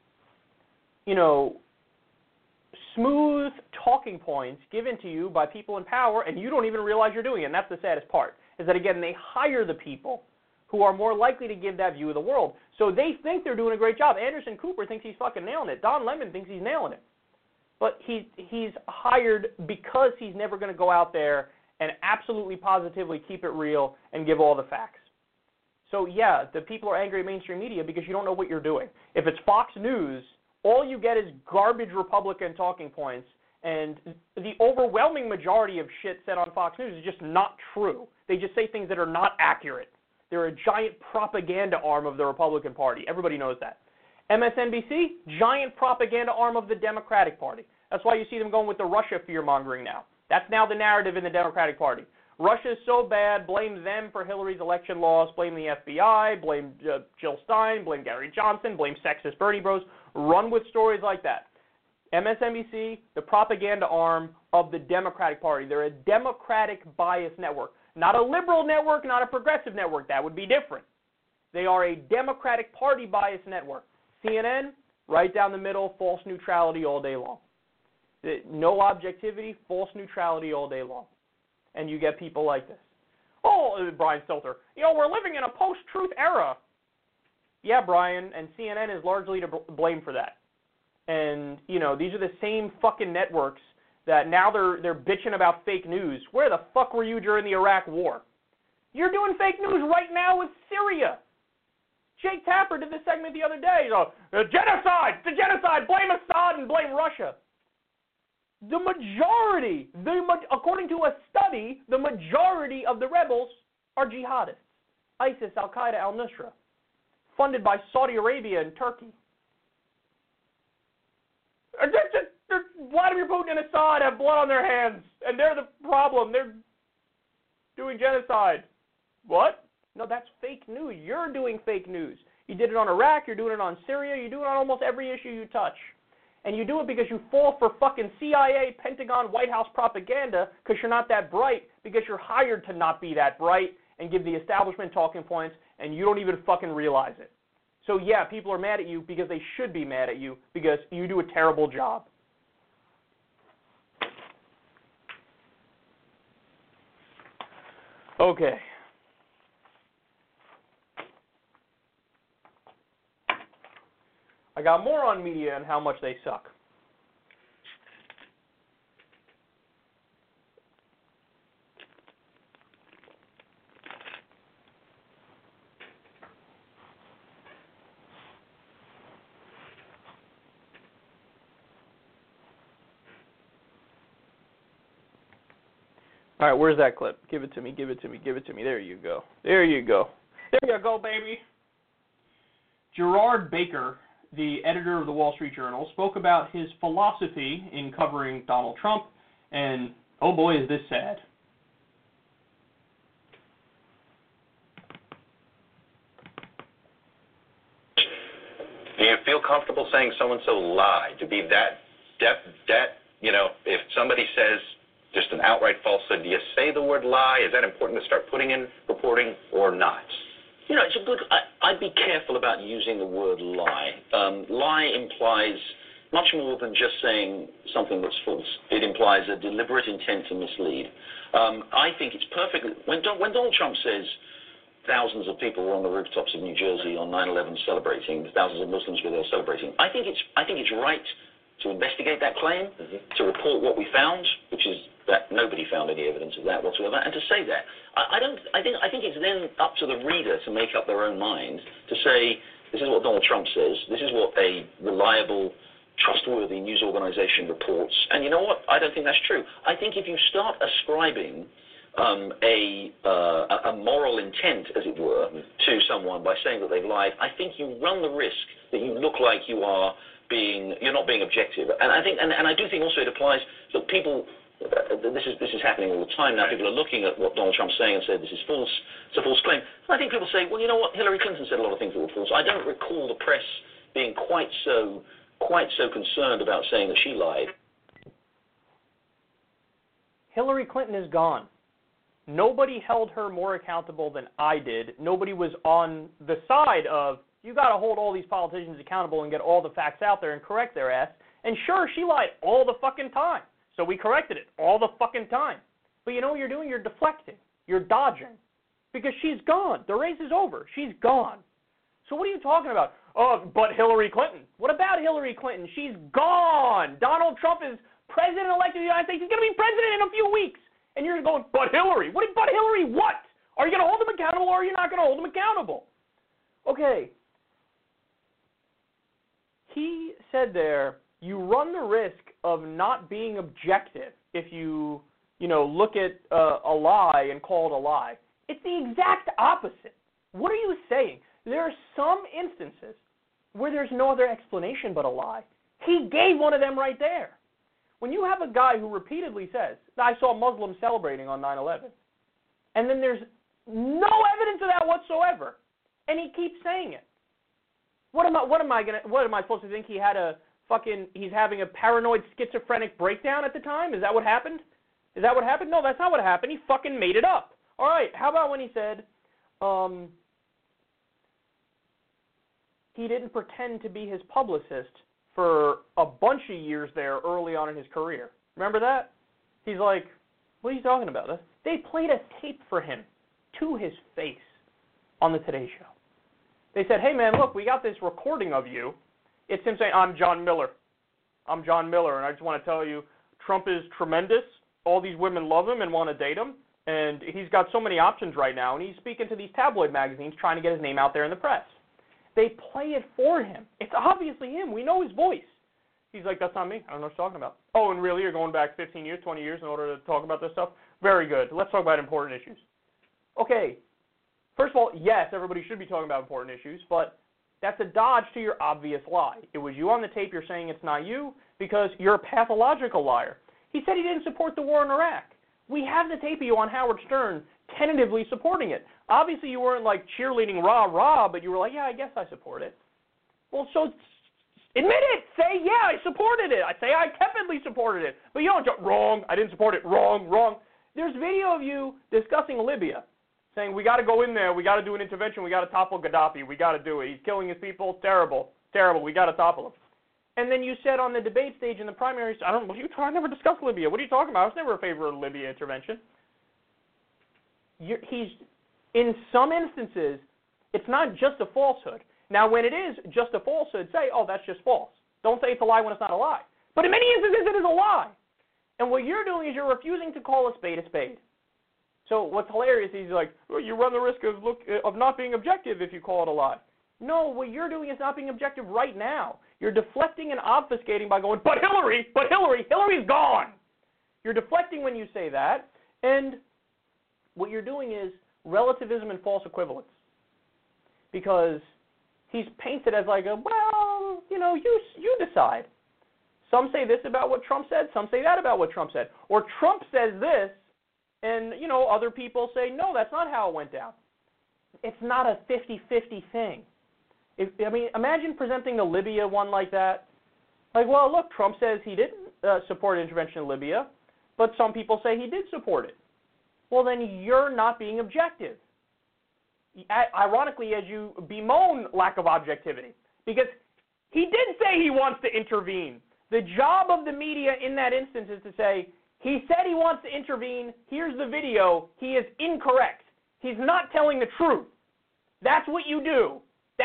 smooth talking points given to you by people in power, and you don't even realize you're doing it. And that's the saddest part, is that, again, they hire the people who are more likely to give that view of the world. So they think they're doing a great job. Anderson Cooper thinks he's fucking nailing it. Don Lemon thinks he's nailing it. But he's hired because he's never going to go out there and absolutely positively keep it real and give all the facts. So, yeah, the people are angry at mainstream media because you don't know what you're doing. If it's Fox News, all you get is garbage Republican talking points, and the overwhelming majority of shit said on Fox News is just not true. They just say things that are not accurate. They're a giant propaganda arm of the Republican Party. Everybody knows that. MSNBC, giant propaganda arm of the Democratic Party. That's why you see them going with the Russia fear-mongering now. That's now the narrative in the Democratic Party. Russia is so bad, blame them for Hillary's election loss, blame the FBI, blame Jill Stein, blame Gary Johnson, blame sexist Bernie bros. Run with stories like that. MSNBC, the propaganda arm of the Democratic Party. They're a Democratic bias network. Not a liberal network, not a progressive network. That would be different. They are a Democratic Party bias network. CNN, right down the middle, false neutrality all day long. No objectivity, false neutrality all day long. And you get people like this. Oh, Brian Stelter, we're living in a post-truth era. Yeah, Brian, and CNN is largely to blame for that. And, these are the same fucking networks that now they're bitching about fake news. Where the fuck were you during the Iraq War? You're doing fake news right now with Syria. Jake Tapper did this segment the other day. Genocide! The genocide! Blame Assad and blame Russia. The majority, according to a study, the majority of the rebels are jihadists. ISIS, Al-Qaeda, al-Nusra, funded by Saudi Arabia and Turkey. Vladimir Putin and Assad have blood on their hands, and they're the problem. They're doing genocide. What? No, that's fake news. You're doing fake news. You did it on Iraq, you're doing it on Syria, you do it on almost every issue you touch. And you do it because you fall for fucking CIA, Pentagon, White House propaganda because you're not that bright, because you're hired to not be that bright and give the establishment talking points, and you don't even fucking realize it. So, yeah, people are mad at you because they should be mad at you because you do a terrible job. Okay. I got more on media and how much they suck. All right, where's that clip? Give it to me, give it to me, give it to me. There you go. There you go. There you go, baby. Gerard Baker, the editor of the Wall Street Journal, spoke about his philosophy in covering Donald Trump, and oh boy, is this sad. Do you feel comfortable saying so-and-so lied? To be that, if somebody says just an outright falsehood, do you say the word lie? Is that important to start putting in reporting or not? It's a good. I'd be careful about using the word lie. Lie implies much more than just saying something that's false. It implies a deliberate intent to mislead. I think it's perfectly. When Donald Trump says thousands of people were on the rooftops of New Jersey on 9/11 celebrating, thousands of Muslims were there celebrating, I think it's right to investigate that claim, to report what we found, which is that nobody found any evidence of that whatsoever, and to say that. I think it's then up to the reader to make up their own mind, to say, this is what Donald Trump says, this is what a reliable, trustworthy news organization reports, and you know what? I don't think that's true. I think if you start ascribing a moral intent, as it were, to someone by saying that they've lied, I think you run the risk that you look like you're not being objective. And I do think also it applies that people. This is happening all the time now. People are looking at what Donald Trump's saying and say this is false. It's a false claim. And I think people say, well, you know what? Hillary Clinton said a lot of things that were false. I don't recall the press being quite so quite so concerned about saying that she lied. Hillary Clinton is gone. Nobody held her more accountable than I did. Nobody was on the side of, you got to hold all these politicians accountable and get all the facts out there and correct their ass. And sure, she lied all the fucking time. So we corrected it all the fucking time. But you know what you're doing? You're deflecting. You're dodging. Because she's gone. The race is over. She's gone. So what are you talking about? Oh, but Hillary Clinton. What about Hillary Clinton? She's gone. Donald Trump is president-elect of the United States. He's going to be president in a few weeks. And you're going, but Hillary. What? But Hillary what? Are you going to hold him accountable or are you not going to hold him accountable? Okay. He said there, you run the risk of not being objective if you look at a lie and call it a lie. It's the exact opposite. What are you saying? There are some instances where there's no other explanation but a lie. He gave one of them right there. When you have a guy who repeatedly says, I saw Muslims celebrating on 9/11, and then there's no evidence of that whatsoever, and he keeps saying it. What am I supposed to think? He's having a paranoid schizophrenic breakdown at the time? Is that what happened? No, that's not what happened. He fucking made it up. All right, how about when he said he didn't pretend to be his publicist for a bunch of years there early on in his career? Remember that? He's like, what are you talking about? They played a tape for him to his face on the Today Show. They said, hey, man, look, we got this recording of you. It's him saying, I'm John Miller, and I just want to tell you, Trump is tremendous. All these women love him and want to date him, and he's got so many options right now, and he's speaking to these tabloid magazines trying to get his name out there in the press. They play it for him. It's obviously him. We know his voice. He's like, that's not me. I don't know what you're talking about. Oh, and really, you're going back 15 years, 20 years in order to talk about this stuff? Very good. Let's talk about important issues. Okay. First of all, yes, everybody should be talking about important issues, but that's a dodge to your obvious lie. It was you on the tape. You're saying it's not you because you're a pathological liar. He said he didn't support the war in Iraq. We have the tape of you on Howard Stern tentatively supporting it. Obviously, you weren't like cheerleading rah-rah, but you were like, yeah, I guess I support it. Well, so admit it. Say, yeah, I supported it. I say I tepidly supported it. But you don't wrong, I didn't support it. Wrong. There's video of you discussing Libya, saying we got to go in there, we got to do an intervention, we got to topple Gaddafi, we got to do it. He's killing his people. Terrible, we got to topple him. And then you said on the debate stage in the primaries, I never discussed Libya. What are you talking about? I was never in favor of Libya intervention. In some instances, it's not just a falsehood. Now, when it is just a falsehood, say, oh, that's just false. Don't say it's a lie when it's not a lie. But in many instances, it is a lie. And what you're doing is you're refusing to call a spade a spade. So what's hilarious is he's like, well, you run the risk of not being objective if you call it a lie. No, what you're doing is not being objective right now. You're deflecting and obfuscating by going, but Hillary's gone. You're deflecting when you say that, and what you're doing is relativism and false equivalence. Because he's painted as like you decide. Some say this about what Trump said, some say that about what Trump said. Or Trump says this, and, other people say, no, that's not how it went down. It's not a 50-50 thing. Imagine presenting the Libya one like that. Like, well, look, Trump says he didn't support intervention in Libya, but some people say he did support it. Well, then you're not being objective. Ironically, as you bemoan lack of objectivity, because he did say he wants to intervene. The job of the media in that instance is to say, he said he wants to intervene, here's the video, he is incorrect. He's not telling the truth. That's what you do.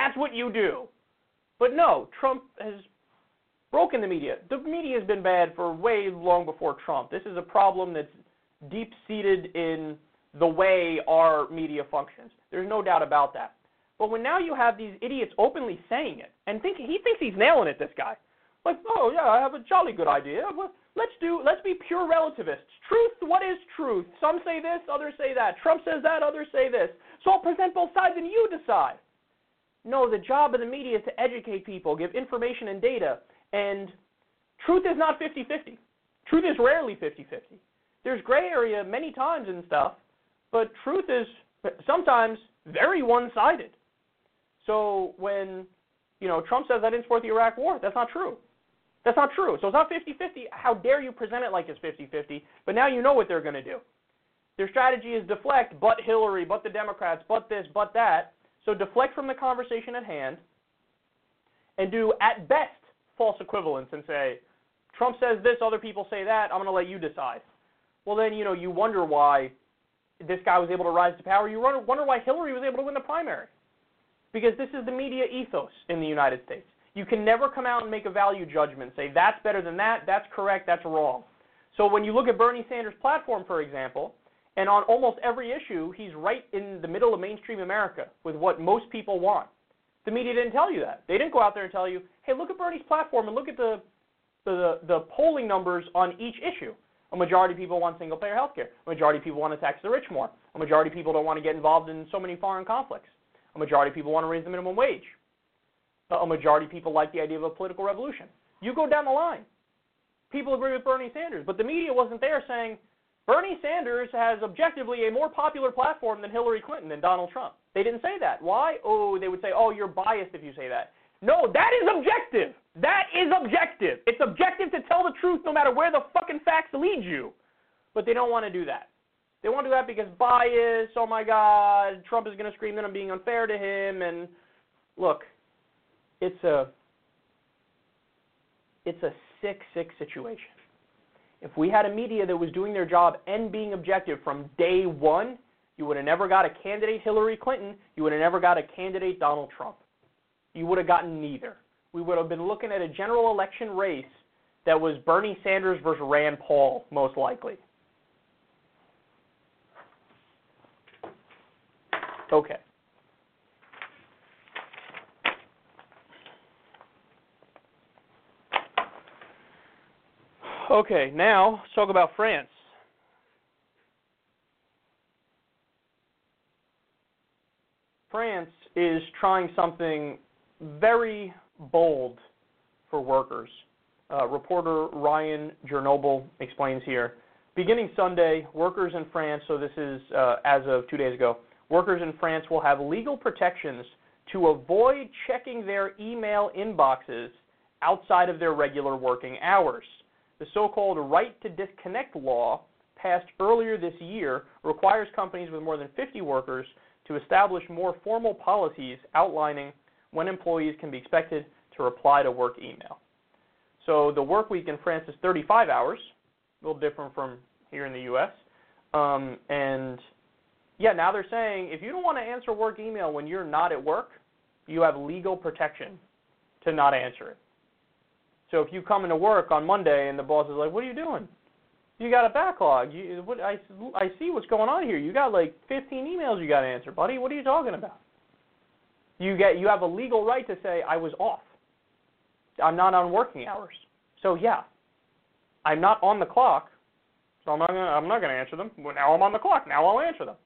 But no, Trump has broken the media. The media has been bad for way long before Trump. This is a problem that's deep-seated in the way our media functions. There's no doubt about that. But when now you have these idiots openly saying it, and he thinks he's nailing it, this guy. Like, oh, yeah, I have a jolly good idea. Well, let's be pure relativists. Truth, what is truth? Some say this, others say that. Trump says that, others say this. So I'll present both sides and you decide. No, the job of the media is to educate people, give information and data, and truth is not 50-50. Truth is rarely 50-50. There's gray area many times and stuff, but truth is sometimes very one-sided. So when, Trump says I didn't support the Iraq war, that's not true. That's not true. So it's not 50-50. How dare you present it like it's 50-50? But now you know what they're going to do. Their strategy is deflect, but Hillary, but the Democrats, but this, but that. So deflect from the conversation at hand and do, at best, false equivalence and say, Trump says this, other people say that, I'm going to let you decide. Well, then, you wonder why this guy was able to rise to power. You wonder why Hillary was able to win the primary. Because this is the media ethos in the United States. You can never come out and make a value judgment, say that's better than that, that's correct, that's wrong. So when you look at Bernie Sanders' platform, for example, and on almost every issue, he's right in the middle of mainstream America with what most people want. The media didn't tell you that. They didn't go out there and tell you, hey, look at Bernie's platform and look at the polling numbers on each issue. A majority of people want single-payer health care. A majority of people want to tax the rich more. A majority of people don't want to get involved in so many foreign conflicts. A majority of people want to raise the minimum wage. A majority of people like the idea of a political revolution. You go down the line. People agree with Bernie Sanders, but the media wasn't there saying, Bernie Sanders has objectively a more popular platform than Hillary Clinton and Donald Trump. They didn't say that. Why? Oh, they would say, oh, you're biased if you say that. No, that is objective. That is objective. It's objective to tell the truth no matter where the fucking facts lead you. But they don't want to do that. They want to do that because bias, oh my God, Trump is going to scream that I'm being unfair to him. And look, it's a sick, sick situation. If we had a media that was doing their job and being objective from day one, you would have never got a candidate Hillary Clinton. You would have never got a candidate Donald Trump. You would have gotten neither. We would have been looking at a general election race that was Bernie Sanders versus Rand Paul, most likely. Okay. Okay, now let's talk about France. France is trying something very bold for workers. Reporter Ryan Jernoble explains here. Beginning Sunday, workers in France, so this is as of 2 days ago, workers in France will have legal protections to avoid checking their email inboxes outside of their regular working hours. The so-called right to disconnect law, passed earlier this year, requires companies with more than 50 workers to establish more formal policies outlining when employees can be expected to reply to work email. So the work week in France is 35 hours, a little different from here in the U.S. And yeah, now they're saying if you don't want to answer work email when you're not at work, you have legal protection to not answer it. So if you come into work on Monday and the boss is like, what are you doing? You got a backlog. I see what's going on here. You got like 15 emails you got to answer, buddy. What are you talking about? You have a legal right to say, I was off. I'm not on working hours. So yeah, I'm not on the clock, so I'm not going to answer them. Well, now I'm on the clock. Now I'll answer them.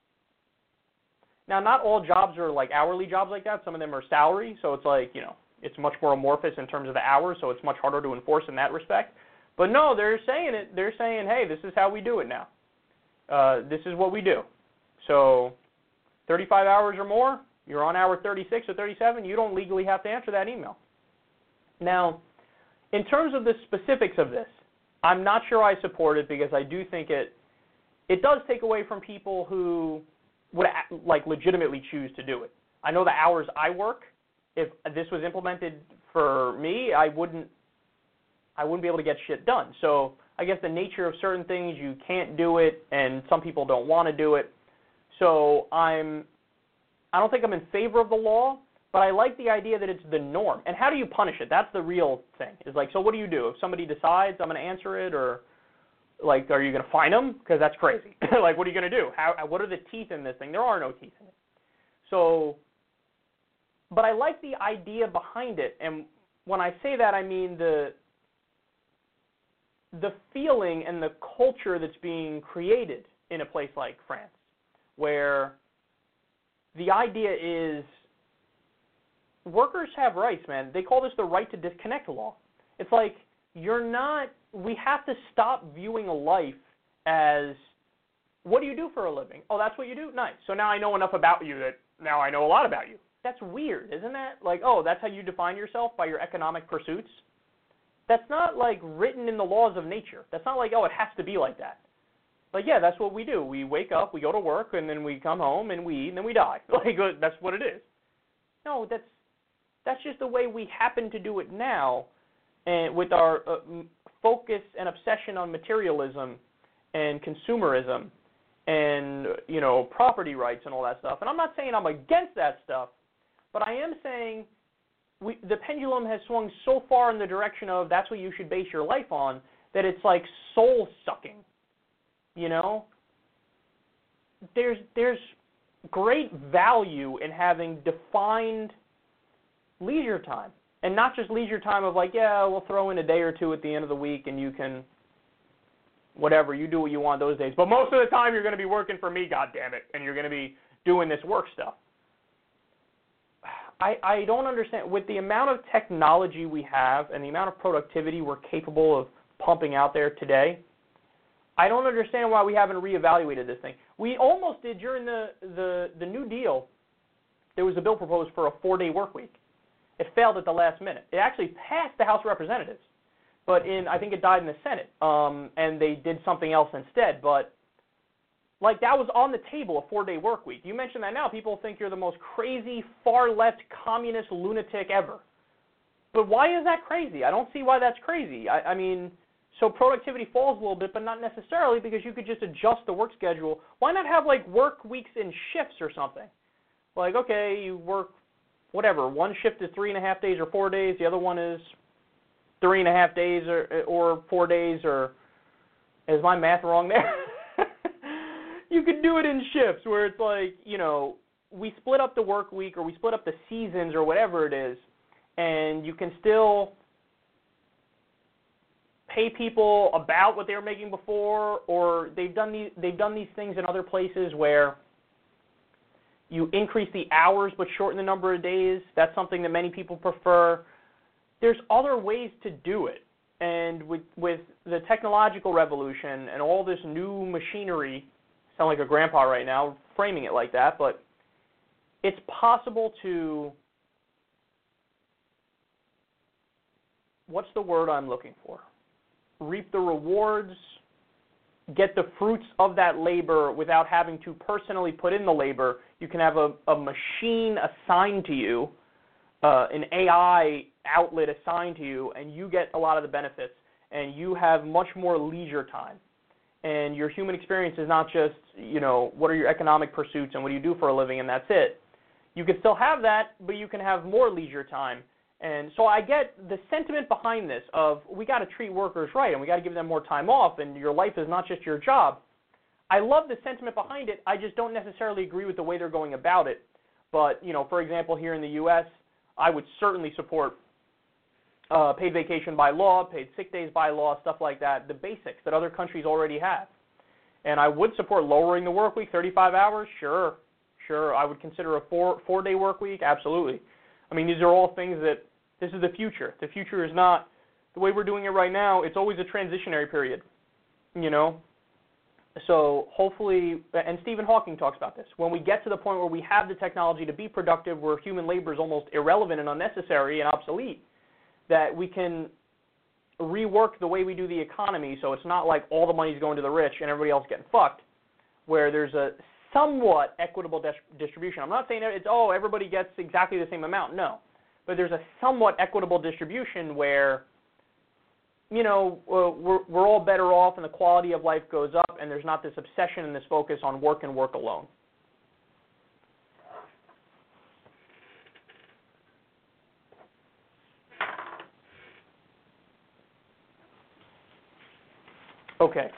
Now, not all jobs are like hourly jobs like that. Some of them are salary, so it's like, it's much more amorphous in terms of the hours, so it's much harder to enforce in that respect. But no, they're saying it. They're saying, hey, this is how we do it now. This is what we do. So 35 hours or more, you're on hour 36 or 37, you don't legally have to answer that email. Now, in terms of the specifics of this, I'm not sure I support it because I do think it does take away from people who would like legitimately choose to do it. I know the hours I work, if this was implemented for me, I wouldn't be able to get shit done. So I guess the nature of certain things, you can't do it, and some people don't want to do it. So I don't think I'm in favor of the law, but I like the idea that it's the norm. And how do you punish it? That's the real thing. It's like, so what do you do? If somebody decides I'm going to answer it, or like, are you going to fine them? Because that's crazy. Like, what are you going to do? What are the teeth in this thing? There are no teeth in it. So, but I like the idea behind it. And when I say that, I mean the feeling and the culture that's being created in a place like France, where the idea is workers have rights, man. They call this the right to disconnect law. It's like we have to stop viewing a life as, what do you do for a living? Oh, that's what you do? Nice. So now I know enough about you that now I know a lot about you. That's weird, isn't that? Like, oh, that's how you define yourself, by your economic pursuits? that's not like written in the laws of nature. That's not like, oh, it has to be like that. Like, yeah, that's what we do. We wake up, we go to work, and then we come home and we eat, and then we die. Like, that's what it is. No, that's just the way we happen to do it now, and with our focus and obsession on materialism and consumerism and, you know, property rights and all that stuff. And I'm not saying I'm against that stuff, but I am saying the pendulum has swung so far in the direction of that's what you should base your life on that it's like soul-sucking, you know? There's great value in having defined leisure time. And not just leisure time of like, yeah, we'll throw in a day or two at the end of the week and you can, whatever, you do what you want those days. But most of the time you're going to be working for me, goddammit, and you're going to be doing this work stuff. I don't understand. With the amount of technology we have and the amount of productivity we're capable of pumping out there today, I don't understand why we haven't reevaluated this thing. We almost did during the New Deal. There was a bill proposed for a 4-day work week. It failed at the last minute. It actually passed the House of Representatives, but I think it died in the Senate, and they did something else instead. But like that was on the table, a 4-day work week. You mention that now, people think you're the most crazy, far-left, communist lunatic ever. But why is that crazy? I don't see why that's crazy. I mean, so productivity falls a little bit, but not necessarily because you could just adjust the work schedule. Why not have like work weeks in shifts or something? Like, okay, you work whatever. One shift is 3.5 days or 4 days. The other one is 3.5 days or 4 days. Or is my math wrong there? You could do it in shifts where it's like, you know, we split up the work week or we split up the seasons or whatever it is, and you can still pay people about what they were making before, or they've done these things in other places where you increase the hours but shorten the number of days. That's something that many people prefer. There's other ways to do it. And with the technological revolution and all this new machinery, I sound like a grandpa right now framing it like that, but it's possible to, what's the word I'm looking for? Reap the rewards, get the fruits of that labor without having to personally put in the labor. You can have a machine assigned to you, an AI outlet assigned to you, and you get a lot of the benefits, and you have much more leisure time. And your human experience is not just, you know, what are your economic pursuits and what do you do for a living, and that's it. You can still have that, but you can have more leisure time. And so I get the sentiment behind this of we got to treat workers right and we got to give them more time off and your life is not just your job. I love the sentiment behind it. I just don't necessarily agree with the way they're going about it. But, you know, for example, here in the U.S., I would certainly support paid vacation by law, paid sick days by law, stuff like that, the basics that other countries already have. And I would support lowering the work week, 35 hours, sure. I would consider a four-day work week, absolutely. I mean, these are all things that, this is the future. The future is not the way we're doing it right now. It's always a transitionary period, you know. So hopefully, and Stephen Hawking talks about this, when we get to the point where we have the technology to be productive, where human labor is almost irrelevant and unnecessary and obsolete, that we can rework the way we do the economy so it's not like all the money's going to the rich and everybody else getting fucked, where there's a somewhat equitable distribution. I'm not saying it's, oh, everybody gets exactly the same amount. No. But there's a somewhat equitable distribution where, you know, we're all better off and the quality of life goes up and there's not this obsession and this focus on work and work alone. Okay.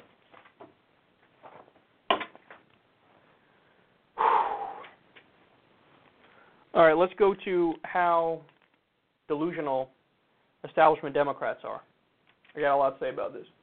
All right, let's go to how delusional establishment Democrats are. I got a lot to say about this.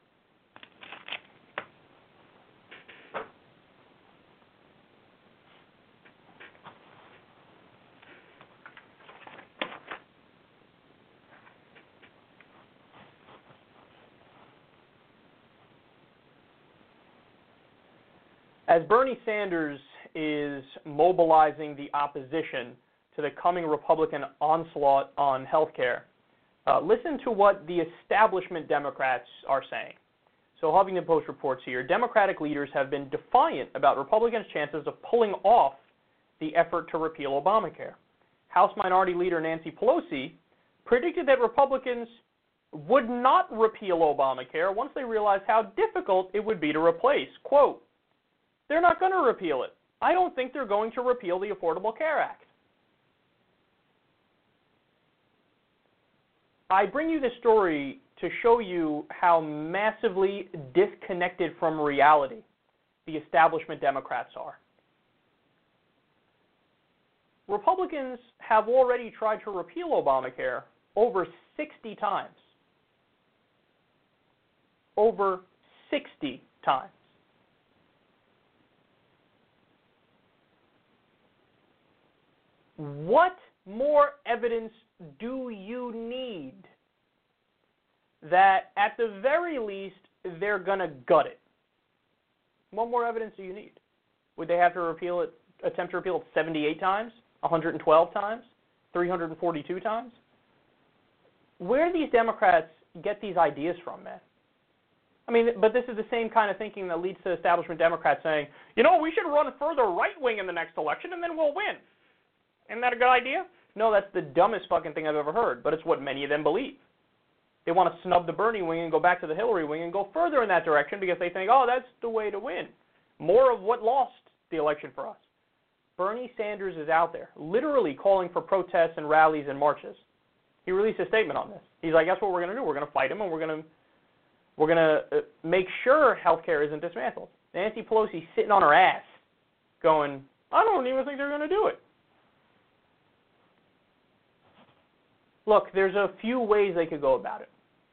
As Bernie Sanders is mobilizing the opposition to the coming Republican onslaught on health care, Listen to what the establishment Democrats are saying. So Huffington Post reports here, Democratic leaders have been defiant about Republicans' chances of pulling off the effort to repeal Obamacare. House Minority Leader Nancy Pelosi predicted that Republicans would not repeal Obamacare once they realized how difficult it would be to replace. Quote, they're not going to repeal it. I don't think they're going to repeal the Affordable Care Act. I bring you this story to show you how massively disconnected from reality the establishment Democrats are. Republicans have already tried to repeal Obamacare over 60 times. Over 60 times. What more evidence do you need that at the very least they're going to gut it? What more evidence do you need? Would they have to repeal it, attempt to repeal it 78 times, 112 times, 342 times? Where do these Democrats get these ideas from, man? I mean, but this is the same kind of thinking that leads to establishment Democrats saying, you know, we should run further right-wing in the next election and then we'll win. Isn't that a good idea? No, that's the dumbest fucking thing I've ever heard, but it's what many of them believe. They want to snub the Bernie wing and go back to the Hillary wing and go further in that direction because they think, oh, that's the way to win. More of what lost the election for us. Bernie Sanders is out there, literally calling for protests and rallies and marches. He released a statement on this. He's like, that's what we're going to do. We're going to fight him and we're going to make sure health care isn't dismantled. Nancy Pelosi sitting on her ass going, I don't even think they're going to do it. Look, there's a few ways they could go about it.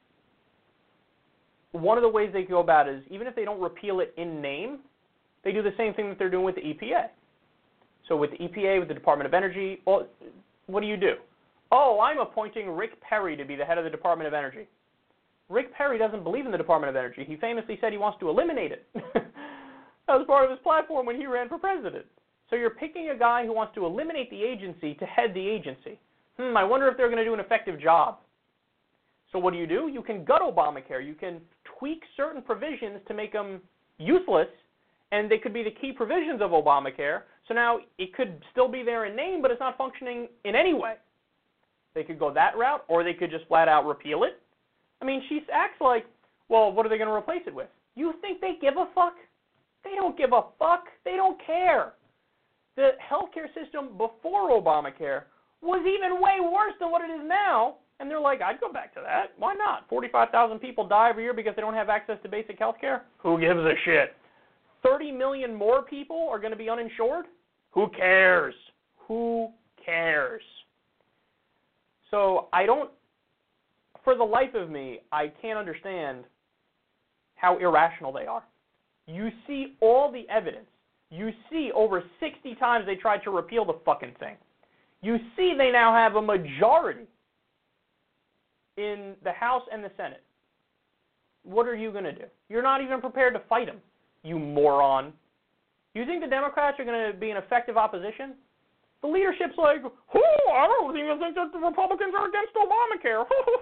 One of the ways they could go about it is, even if they don't repeal it in name, they do the same thing that they're doing with the EPA. So with the EPA, with the Department of Energy, well, what do? Oh, I'm appointing Rick Perry to be the head of the Department of Energy. Rick Perry doesn't believe in the Department of Energy. He famously said he wants to eliminate it. That was part of his platform when he ran for president. So you're picking a guy who wants to eliminate the agency to head the agency. I wonder if they're going to do an effective job. So what do? You can gut Obamacare. You can tweak certain provisions to make them useless, and they could be the key provisions of Obamacare. So now it could still be there in name, but it's not functioning in any way. They could go that route, or they could just flat out repeal it. I mean, she acts like, well, what are they going to replace it with? You think they give a fuck? They don't give a fuck. They don't care. The healthcare system before Obamacare was even way worse than what it is now, and they're like, I'd go back to that. Why not? 45,000 people die every year because they don't have access to basic health care? Who gives a shit? 30 million more people are going to be uninsured? Who cares? Who cares? So for the life of me, I can't understand how irrational they are. You see all the evidence. You see over 60 times they tried to repeal the fucking thing. You see they now have a majority in the House and the Senate. What are you going to do? You're not even prepared to fight them, you moron. You think the Democrats are going to be an effective opposition? The leadership's like, I don't even think that the Republicans are against Obamacare.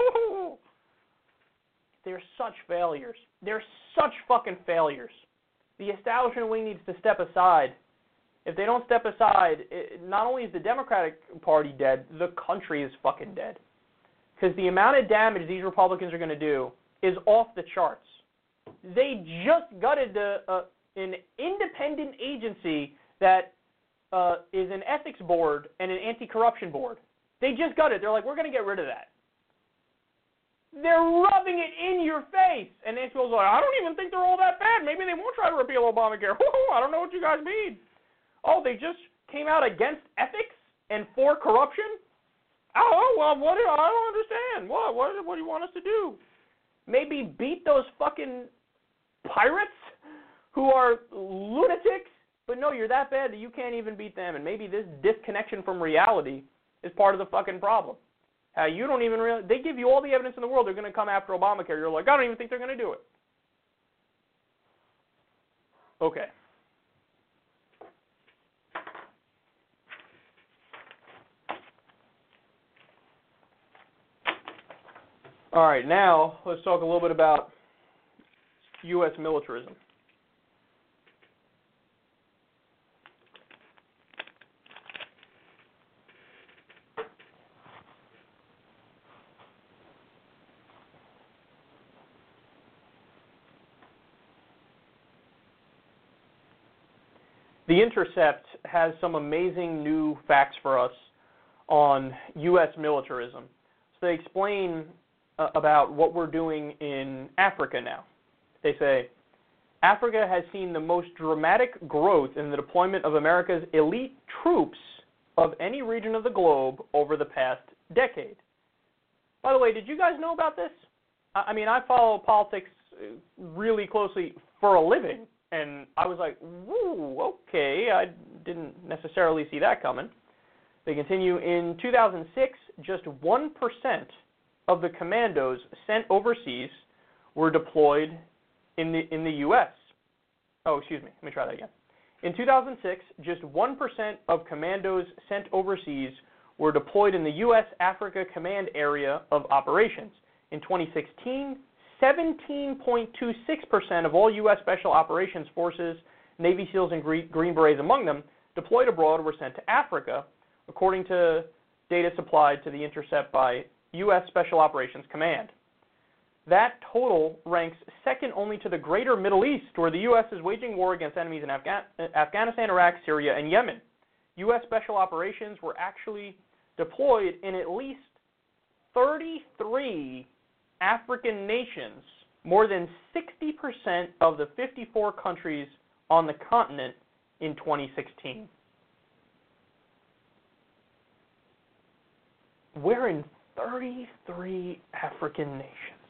They're such failures. They're such fucking failures. The establishment wing needs to step aside. If they don't step aside, not only is the Democratic Party dead, the country is fucking dead. Because the amount of damage these Republicans are going to do is off the charts. They just gutted an independent agency that is an ethics board and an anti-corruption board. They just gutted it. They're like, we're going to get rid of that. They're rubbing it in your face. And Nancy Pelosi's like, I don't even think they're all that bad. Maybe they won't try to repeal Obamacare. I don't know what you guys mean. Oh, they just came out against ethics and for corruption? Oh, well, I don't understand. What do you want us to do? Maybe beat those fucking pirates who are lunatics? But no, you're that bad that you can't even beat them. And maybe this disconnection from reality is part of the fucking problem. You don't even realize, they give you all the evidence in the world they're going to come after Obamacare. You're like, I don't even think they're going to do it. Okay. All right, now let's talk a little bit about U.S. militarism. The Intercept has some amazing new facts for us on U.S. militarism. So they explain about what we're doing in Africa now. They say, Africa has seen the most dramatic growth in the deployment of America's elite troops of any region of the globe over the past decade. By the way, did you guys know about this? I mean, I follow politics really closely for a living. And I was like, woo, okay, I didn't necessarily see that coming. They continue, in 2006, just 1% of the commandos sent overseas were deployed in the U.S. Oh, excuse me, let me try that again. In 2006, just 1% of commandos sent overseas were deployed in the U.S. Africa Command Area of Operations. In 2016, 17.26% of all U.S. Special Operations Forces, Navy SEALs, and Green Berets among them, deployed abroad were sent to Africa, according to data supplied to the Intercept by U.S. Special Operations Command. That total ranks second only to the greater Middle East, where the U.S. is waging war against enemies in Afghanistan, Iraq, Syria, and Yemen. U.S. Special Operations were actually deployed in at least 33 African nations, more than 60% of the 54 countries on the continent in 2016. We're in 33 African nations.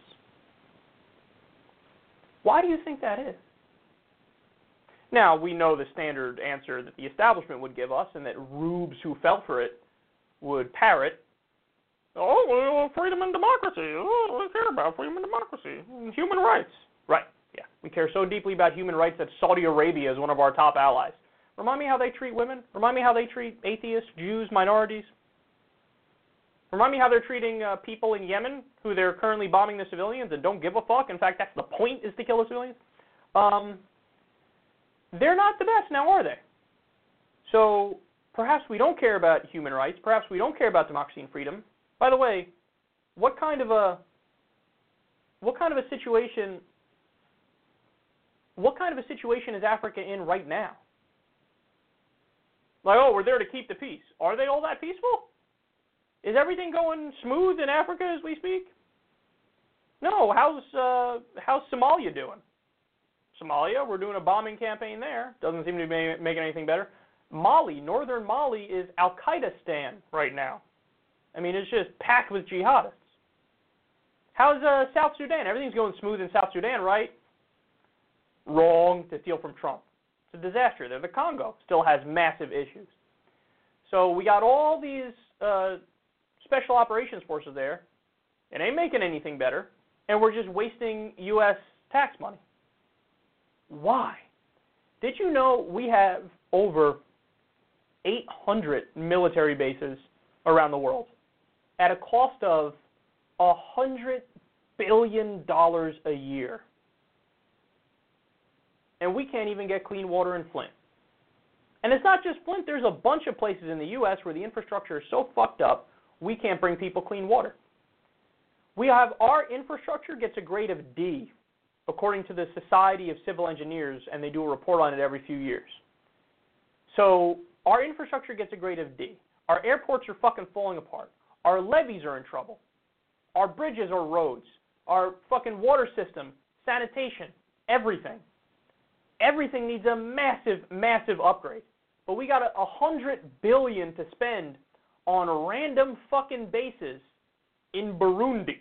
Why do you think that is? Now, we know the standard answer that the establishment would give us and that rubes who fell for it would parrot. Oh, well, freedom and democracy. Oh, we care about freedom and democracy. Human rights. Right, yeah. We care so deeply about human rights that Saudi Arabia is one of our top allies. Remind me how they treat women. Remind me how they treat atheists, Jews, minorities. Remind me how they're treating people in Yemen, who they're currently bombing the civilians and don't give a fuck. In fact, that's the point, is to kill the civilians. They're not the best now, are they? So perhaps we don't care about human rights. Perhaps we don't care about democracy and freedom. By the way, what kind of a situation is Africa in right now? Like, oh, we're there to keep the peace. Are they all that peaceful? Is everything going smooth in Africa as we speak? No. How's Somalia doing? Somalia, we're doing a bombing campaign there. Doesn't seem to be making anything better. Mali, northern Mali, is Al-Qaeda-stan right now. I mean, it's just packed with jihadists. How's South Sudan? Everything's going smooth in South Sudan, right? Wrong, to steal from Trump. It's a disaster there. The Congo still has massive issues. So we got all these special operations forces there. It ain't making anything better, and we're just wasting U.S. tax money. Why? Did you know we have over 800 military bases around the world at a cost of $100 billion a year? And we can't even get clean water in Flint. And it's not just Flint. There's a bunch of places in the U.S. where the infrastructure is so fucked up, we can't bring people clean water. We have our infrastructure gets a grade of D, according to the Society of Civil Engineers, and they do a report on it every few years. So our infrastructure gets a grade of D. Our airports are fucking falling apart. Our levees are in trouble. Our bridges are roads. Our fucking water system, sanitation, everything. Everything needs a massive, massive upgrade. But we got $100 billion to spend on random fucking bases in Burundi.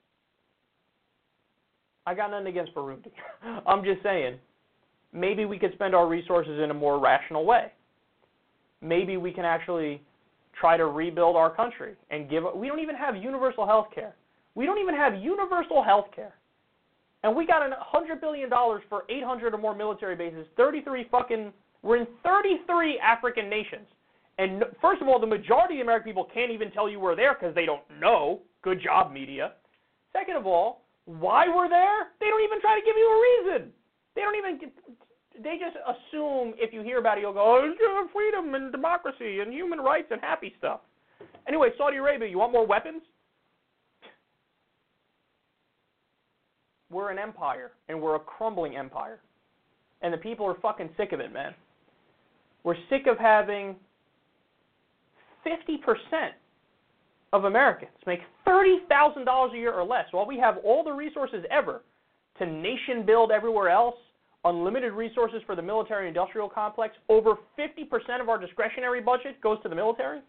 I got nothing against Burundi. I'm just saying, maybe we could spend our resources in a more rational way. Maybe we can actually try to rebuild our country and we don't even have universal health care. We don't even have universal health care. And we got $100 billion for 800 or more military bases, we're in 33 African nations. And first of all, the majority of the American people can't even tell you we're there because they don't know. Good job, media. Second of all, why we're there? They don't even try to give you a reason. They just assume if you hear about it, you'll go, oh, it's freedom and democracy and human rights and happy stuff. Anyway, Saudi Arabia, you want more weapons? We're an empire, and we're a crumbling empire. And the people are fucking sick of it, man. We're sick of having 50% of Americans make $30,000 a year or less, while we have all the resources ever to nation build everywhere else, unlimited resources for the military-industrial complex. Over 50% of our discretionary budget goes to the military.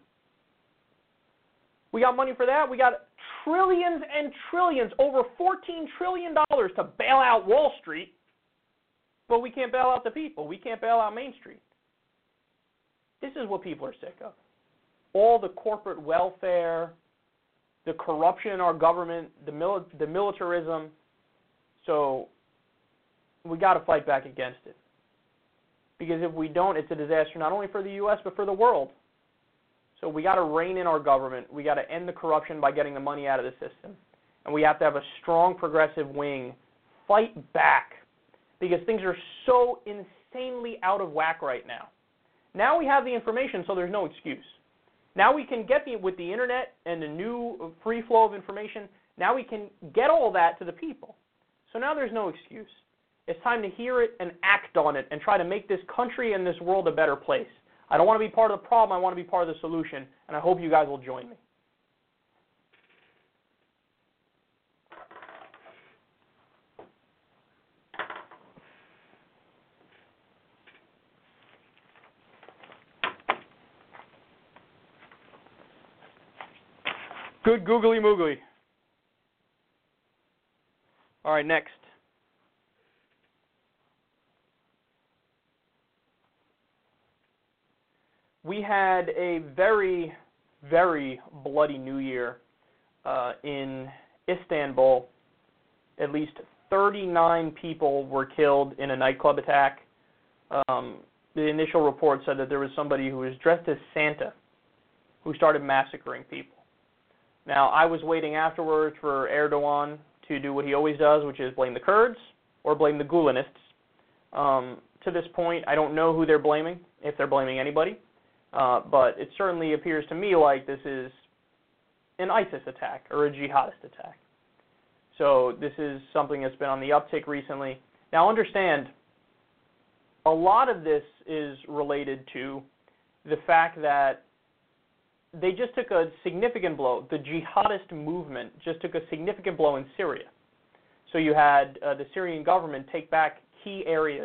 We got money for that. We got trillions and trillions, over $14 trillion to bail out Wall Street, but we can't bail out the people. We can't bail out Main Street. This is what people are sick of. All the corporate welfare, the corruption in our government, the militarism. So we got to fight back against it. Because if we don't, it's a disaster not only for the U.S. but for the world. So we got to rein in our government. We got to end the corruption by getting the money out of the system. And we have to have a strong progressive wing fight back because things are so insanely out of whack right now. Now we have the information, so there's no excuse. Now we can get with the internet and the new free flow of information, now we can get all that to the people. So now there's no excuse. It's time to hear it and act on it and try to make this country and this world a better place. I don't want to be part of the problem. I want to be part of the solution, and I hope you guys will join me. Good googly moogly. All right, next. We had a very, very bloody New Year in Istanbul. At least 39 people were killed in a nightclub attack. The initial report said that there was somebody who was dressed as Santa who started massacring people. Now, I was waiting afterwards for Erdogan to do what he always does, which is blame the Kurds or blame the Gulenists. To this point, I don't know who they're blaming, if they're blaming anybody. But it certainly appears to me like this is an ISIS attack or a jihadist attack. So this is something that's been on the uptick recently. Now understand, a lot of this is related to the fact that they just took a significant blow. The jihadist movement just took a significant blow in Syria. So you had the Syrian government take back key areas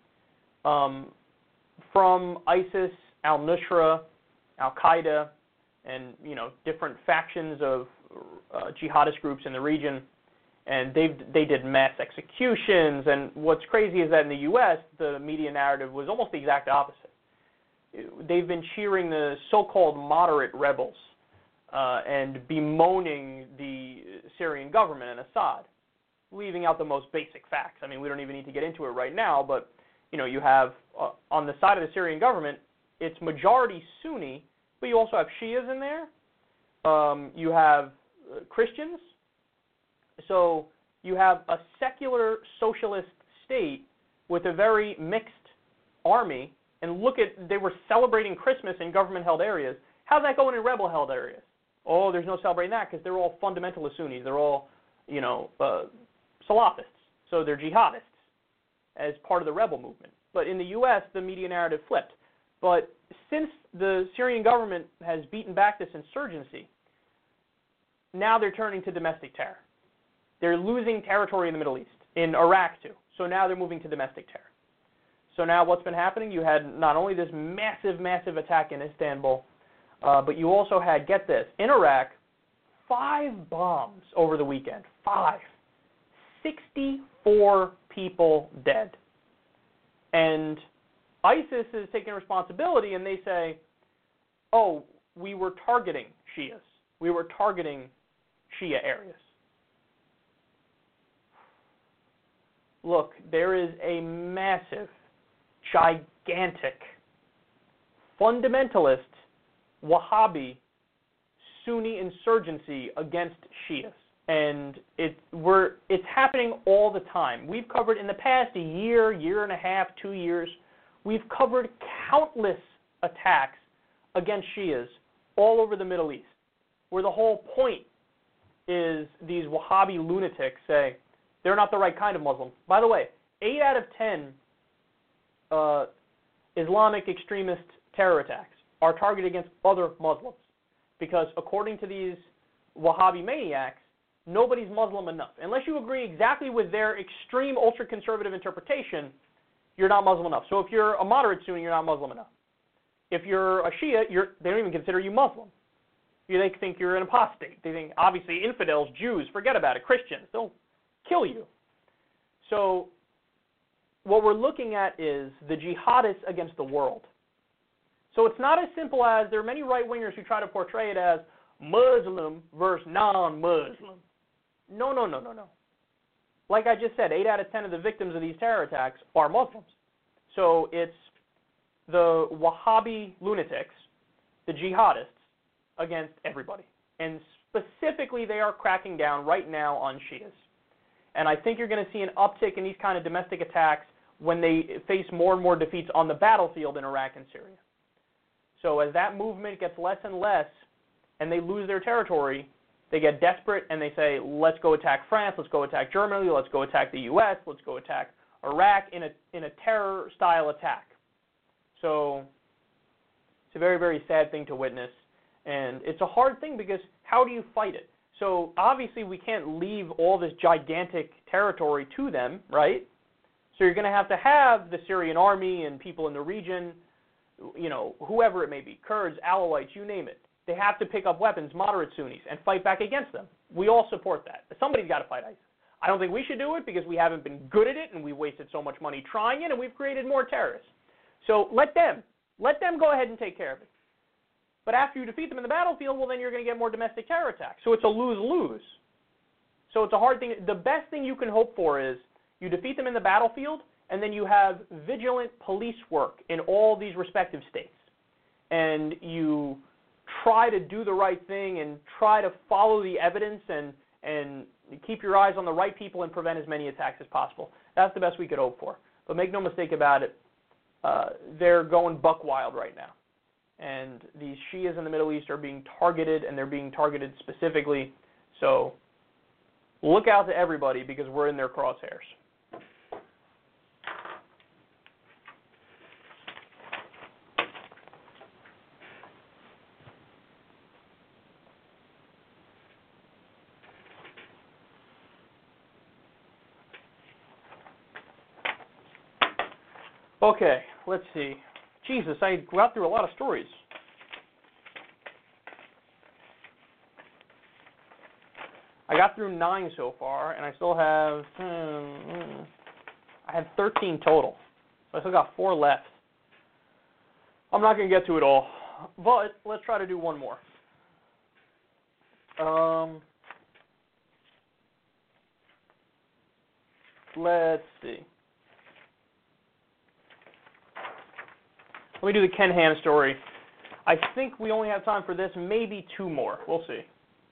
from ISIS, al-Nusra, al-Qaeda, and different factions of jihadist groups in the region, and they did mass executions. And what's crazy is that in the U.S., the media narrative was almost the exact opposite. They've been cheering the so-called moderate rebels and bemoaning the Syrian government and Assad, leaving out the most basic facts. I mean, we don't even need to get into it right now, but you have on the side of the Syrian government, it's majority Sunni, but you also have Shias in there. You have Christians. So you have a secular socialist state with a very mixed army. And look at, they were celebrating Christmas in government-held areas. How's that going in rebel-held areas? Oh, there's no celebrating that because they're all fundamentalist Sunnis. They're all, Salafists. So they're jihadists as part of the rebel movement. But in the U.S., the media narrative flipped. But since the Syrian government has beaten back this insurgency, now they're turning to domestic terror. They're losing territory in the Middle East, in Iraq too. So now they're moving to domestic terror. So now what's been happening, you had not only this massive, massive attack in Istanbul, but you also had, get this, in Iraq, 5 bombs over the weekend. 5. 64 people dead. And ISIS is taking responsibility, and they say, oh, we were targeting Shias. We were targeting Shia areas. Look, there is a massive, gigantic, fundamentalist, Wahhabi, Sunni insurgency against Shias. And it's happening all the time. We've covered in the past a year, year and a half, 2 years, we've covered countless attacks against Shias all over the Middle East, where the whole point is these Wahhabi lunatics say they're not the right kind of Muslim. By the way, 8 out of 10 Islamic extremist terror attacks are targeted against other Muslims, because according to these Wahhabi maniacs, nobody's Muslim enough. Unless you agree exactly with their extreme ultra-conservative interpretation, you're not Muslim enough. So if you're a moderate Sunni, you're not Muslim enough. If you're a Shia, they don't even consider you Muslim. They think you're an apostate. They think, obviously, infidels, Jews, forget about it, Christians, they'll kill you. So what we're looking at is the jihadists against the world. So it's not as simple as, there are many right-wingers who try to portray it as Muslim versus non-Muslim. No. Like I just said, 8 out of 10 of the victims of these terror attacks are Muslims. So it's the Wahhabi lunatics, the jihadists, against everybody. And specifically, they are cracking down right now on Shias. And I think you're going to see an uptick in these kind of domestic attacks when they face more and more defeats on the battlefield in Iraq and Syria. So as that movement gets less and less, and they lose their territory, they get desperate and they say, let's go attack France, let's go attack Germany, let's go attack the U.S., let's go attack Iraq in a terror-style attack. So it's a very, very sad thing to witness. And it's a hard thing because how do you fight it? So obviously we can't leave all this gigantic territory to them, right? So you're going to have the Syrian army and people in the region, whoever it may be, Kurds, Alawites, you name it. They have to pick up weapons, moderate Sunnis, and fight back against them. We all support that. Somebody's got to fight ISIS. I don't think we should do it because we haven't been good at it and we've wasted so much money trying it and we've created more terrorists. So let them go ahead and take care of it. But after you defeat them in the battlefield, well, then you're going to get more domestic terror attacks. So it's a lose-lose. So it's a hard thing. The best thing you can hope for is you defeat them in the battlefield and then you have vigilant police work in all these respective states. And you try to do the right thing and try to follow the evidence and keep your eyes on the right people and prevent as many attacks as possible. That's the best we could hope for. But make no mistake about it, they're going buck wild right now. And these Shias in the Middle East are being targeted, and they're being targeted specifically. So look out to everybody because we're in their crosshairs. Okay, let's see. Jesus, I got through a lot of stories. I got through 9 so far, and I still have, I had 13 total. So I still got 4 left. I'm not going to get to it all, but let's try to do one more. Let's see. Let me do the Ken Ham story. I think we only have time for this, maybe 2 more. We'll see.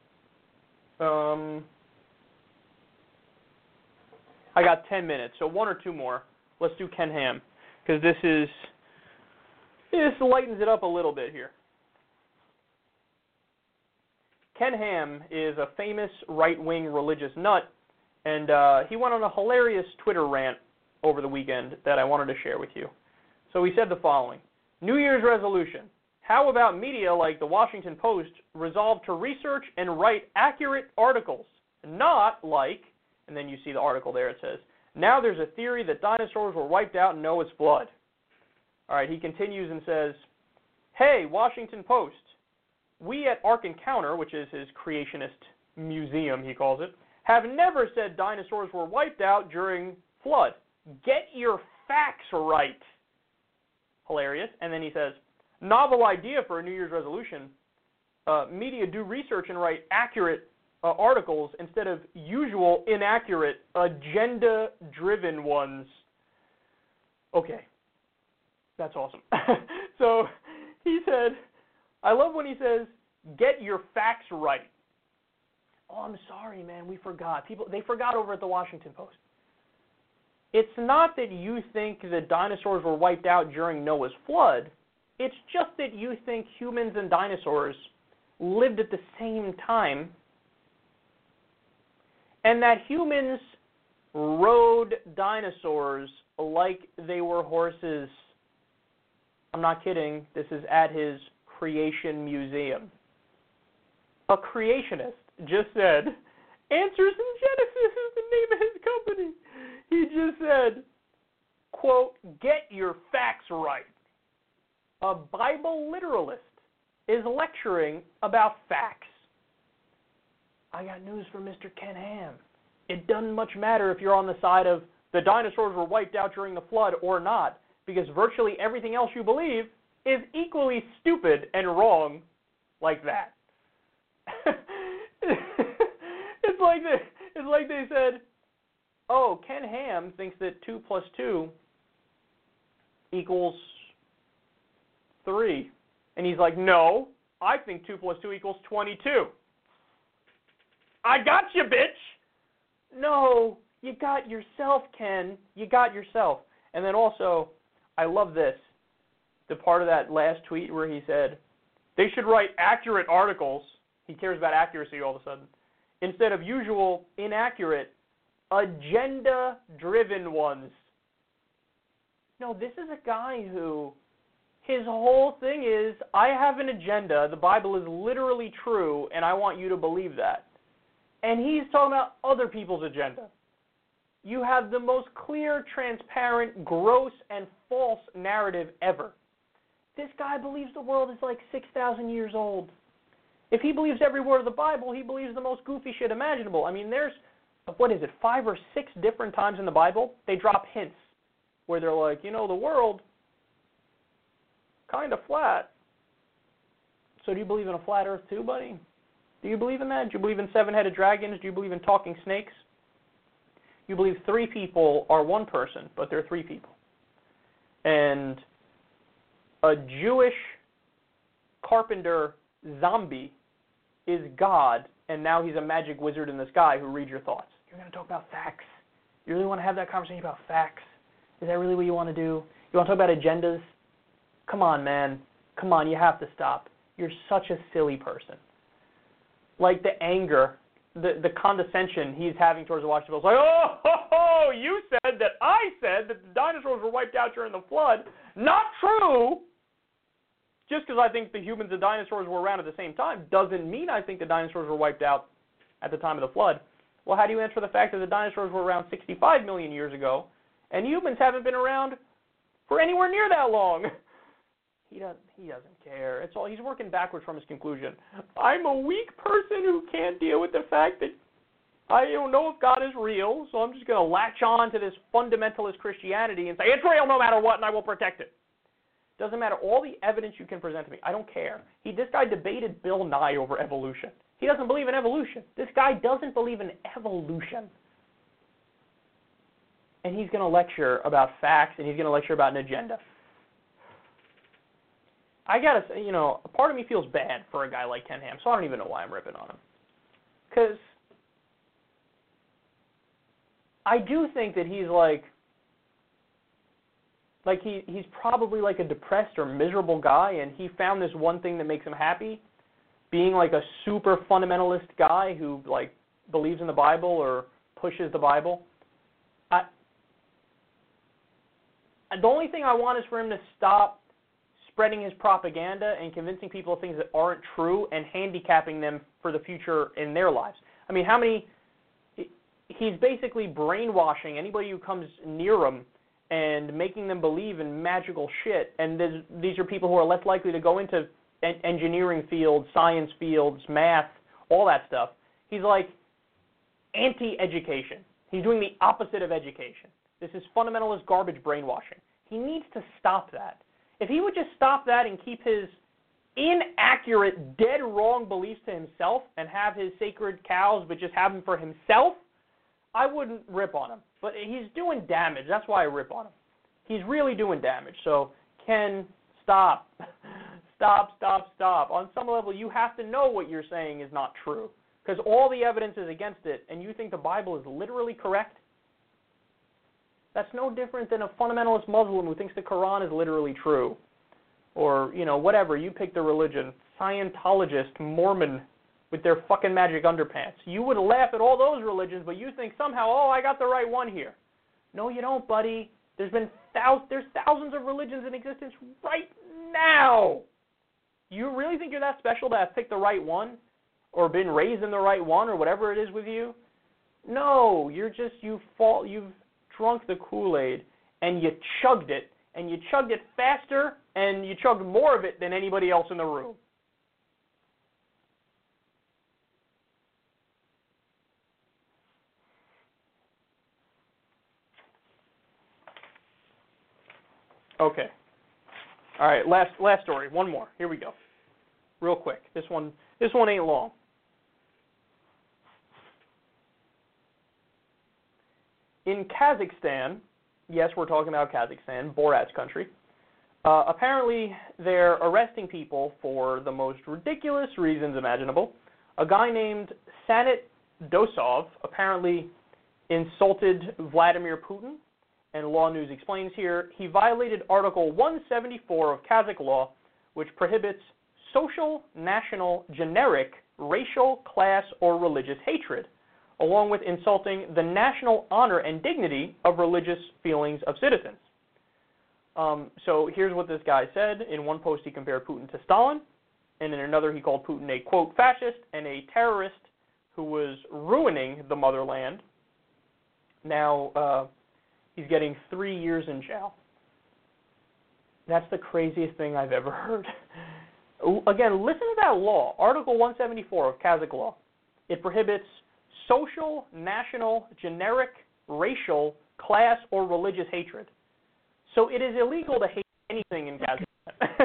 I got 10 minutes, so 1 or 2 more. Let's do Ken Ham, because this lightens it up a little bit here. Ken Ham is a famous right-wing religious nut, and he went on a hilarious Twitter rant over the weekend that I wanted to share with you. So he said the following. New Year's resolution. How about media like the Washington Post resolve to research and write accurate articles? Not like, and then you see the article there, it says, now there's a theory that dinosaurs were wiped out and Noah's flood. All right, he continues and says, hey, Washington Post, we at Ark Encounter, which is his creationist museum, he calls it, have never said dinosaurs were wiped out during flood. Get your facts right. Hilarious. And then he says, novel idea for a New Year's resolution. Media do research and write accurate articles instead of usual inaccurate, agenda-driven ones. Okay. That's awesome. So he said, I love when he says, get your facts right. oh, I'm sorry, man, we forgot. They forgot over at the Washington Post. It's not that you think that dinosaurs were wiped out during Noah's flood. It's just that you think humans and dinosaurs lived at the same time, and that humans rode dinosaurs like they were horses. I'm not kidding. This is at his Creation Museum. A creationist just said, Answers in Genesis is the name of his company. He just said, quote, get your facts right. A Bible literalist is lecturing about facts. I got news for Mr. Ken Ham. It doesn't much matter if you're on the side of the dinosaurs were wiped out during the flood or not, because virtually everything else you believe is equally stupid and wrong like that. It's like they said, oh, Ken Ham thinks that 2 plus 2 equals 3. And he's like, no, I think 2 plus 2 equals 22. I got you, bitch! No, you got yourself, Ken. You got yourself. And then also, I love this, the part of that last tweet where he said, they should write accurate articles. He cares about accuracy all of a sudden. Instead of usual, inaccurate, agenda-driven ones. No, this is a guy who, his whole thing is, I have an agenda, the Bible is literally true, and I want you to believe that. And he's talking about other people's agenda. You have the most clear, transparent, gross, and false narrative ever. This guy believes the world is like 6,000 years old. If he believes every word of the Bible, he believes the most goofy shit imaginable. I mean, there's, 5 or 6 different times in the Bible, they drop hints where they're like, the world kind of flat. So do you believe in a flat earth too, buddy? Do you believe in that? Do you believe in 7-headed dragons? Do you believe in talking snakes? You believe 3 people are one person, but they're 3 people. And a Jewish carpenter zombie is God, and now he's a magic wizard in the sky who reads your thoughts. You're going to talk about facts? You really want to have that conversation about facts? Is that really what you want to do? You want to talk about agendas? Come on, man. Come on, you have to stop. You're such a silly person. Like the anger, the condescension he's having towards the Washington Post. Like, oh, you said that I said that the dinosaurs were wiped out during the flood. Not true! Just because I think the humans and dinosaurs were around at the same time doesn't mean I think the dinosaurs were wiped out at the time of the flood. Well, how do you answer the fact that the dinosaurs were around 65 million years ago, and humans haven't been around for anywhere near that long? He doesn't care. It's all, he's working backwards from his conclusion. I'm a weak person who can't deal with the fact that I don't know if God is real, so I'm just going to latch on to this fundamentalist Christianity and say, it's real no matter what, and I will protect it. Doesn't matter all the evidence you can present to me. I don't care. This guy debated Bill Nye over evolution. He doesn't believe in evolution. This guy doesn't believe in evolution. And he's going to lecture about facts, and he's going to lecture about an agenda. I got to say, a part of me feels bad for a guy like Ken Ham, so I don't even know why I'm ripping on him. Because I do think that he's he's probably like a depressed or miserable guy, and he found this one thing that makes him happy, being like a super fundamentalist guy who believes in the Bible or pushes the Bible. The only thing I want is for him to stop spreading his propaganda and convincing people of things that aren't true and handicapping them for the future in their lives. I mean, he's basically brainwashing anybody who comes near him and making them believe in magical shit. And these are people who are less likely to go into engineering fields, science fields, math, all that stuff. He's like anti-education. He's doing the opposite of education. This is fundamentalist garbage brainwashing. He needs to stop that. If he would just stop that and keep his inaccurate, dead wrong beliefs to himself and have his sacred cows but just have them for himself, I wouldn't rip on him. But he's doing damage. That's why I rip on him. He's really doing damage. So, Ken, stop. Stop. On some level, you have to know what you're saying is not true. because all the evidence is against it, and you think the Bible is literally correct? That's no different than a fundamentalist Muslim who thinks the Quran is literally true. Or, whatever, you pick the religion. Scientologist, Mormon, with their fucking magic underpants. You would laugh at all those religions, but you think somehow, I got the right one here. No, you don't, buddy. There's thousands of religions in existence right now. You really think you're that special to have picked the right one, or been raised in the right one, or whatever it is with you? No, you've drunk the Kool-Aid, and you chugged it, and you chugged it faster, and you chugged more of it than anybody else in the room. Okay. All right, last story. One more. Here we go. Real quick. This one ain't long. In Kazakhstan, yes, we're talking about Kazakhstan, Borat's country. Apparently, they're arresting people for the most ridiculous reasons imaginable. A guy named Sanit Dosov apparently insulted Vladimir Putin, and Law News explains here, he violated Article 174 of Kazakh law, which prohibits social, national, generic, racial, class, or religious hatred, along with insulting the national honor and dignity of religious feelings of citizens. So here's what this guy said. In one post, he compared Putin to Stalin, and in another, he called Putin a, quote, fascist and a terrorist who was ruining the motherland. Now, he's getting 3 years in jail. That's the craziest thing I've ever heard. Again, listen to that law, Article 174 of Kazakh law. It prohibits social, national, generic, racial, class, or religious hatred. So it is illegal to hate anything in Kazakhstan.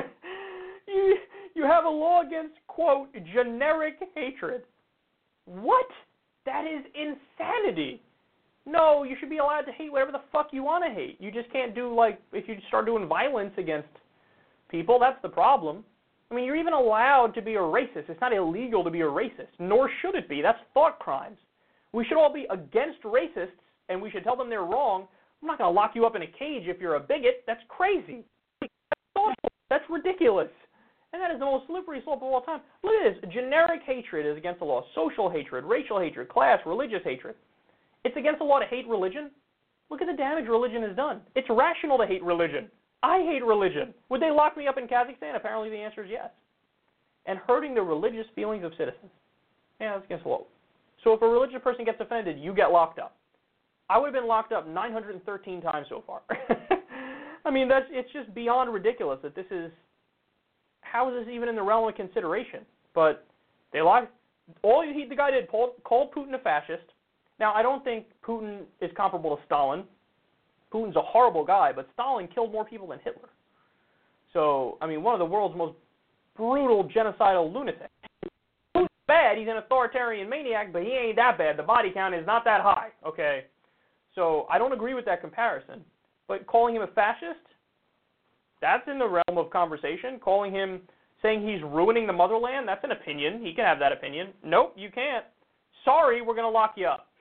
You have a law against, quote, generic hatred. What? That is insanity. No, you should be allowed to hate whatever the fuck you want to hate. You just can't do, if you start doing violence against people, that's the problem. I mean, you're even allowed to be a racist. It's not illegal to be a racist, nor should it be. That's thought crimes. We should all be against racists, and we should tell them they're wrong. I'm not going to lock you up in a cage if you're a bigot. That's crazy. That's thoughtful. That's ridiculous. And that is the most slippery slope of all time. Look at this. Generic hatred is against the law. Social hatred, racial hatred, class, religious hatred. It's against the law to hate religion. Look at the damage religion has done. It's rational to hate religion. I hate religion. Would they lock me up in Kazakhstan? Apparently the answer is yes. And hurting the religious feelings of citizens. Yeah, that's against the law. So if a religious person gets offended, you get locked up. I would have been locked up 913 times so far. I mean, it's just beyond ridiculous that this is, how is this even in the realm of consideration? But they locked, the guy did, called Putin a fascist. Now, I don't think Putin is comparable to Stalin. Putin's a horrible guy, but Stalin killed more people than Hitler. So, I mean, one of the world's most brutal genocidal lunatics. Putin's bad, he's an authoritarian maniac, but he ain't that bad. The body count is not that high, okay? So, I don't agree with that comparison. But calling him a fascist, that's in the realm of conversation. Saying he's ruining the motherland, that's an opinion. He can have that opinion. Nope, you can't. Sorry, we're going to lock you up.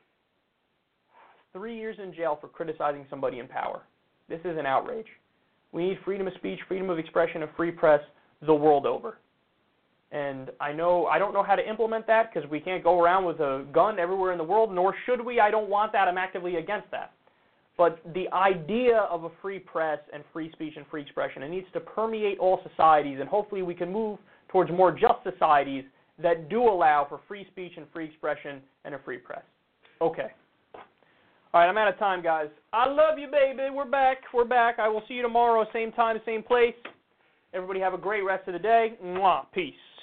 3 years in jail for criticizing somebody in power. This is an outrage. We need freedom of speech, freedom of expression, a free press the world over. And I don't know how to implement that because we can't go around with a gun everywhere in the world, nor should we. I don't want that. I'm actively against that. But the idea of a free press and free speech and free expression, it needs to permeate all societies, and hopefully we can move towards more just societies that do allow for free speech and free expression and a free press. Okay. All right, I'm out of time, guys. I love you, baby. We're back. I will see you tomorrow, same time, same place. Everybody have a great rest of the day. Mwah. Peace.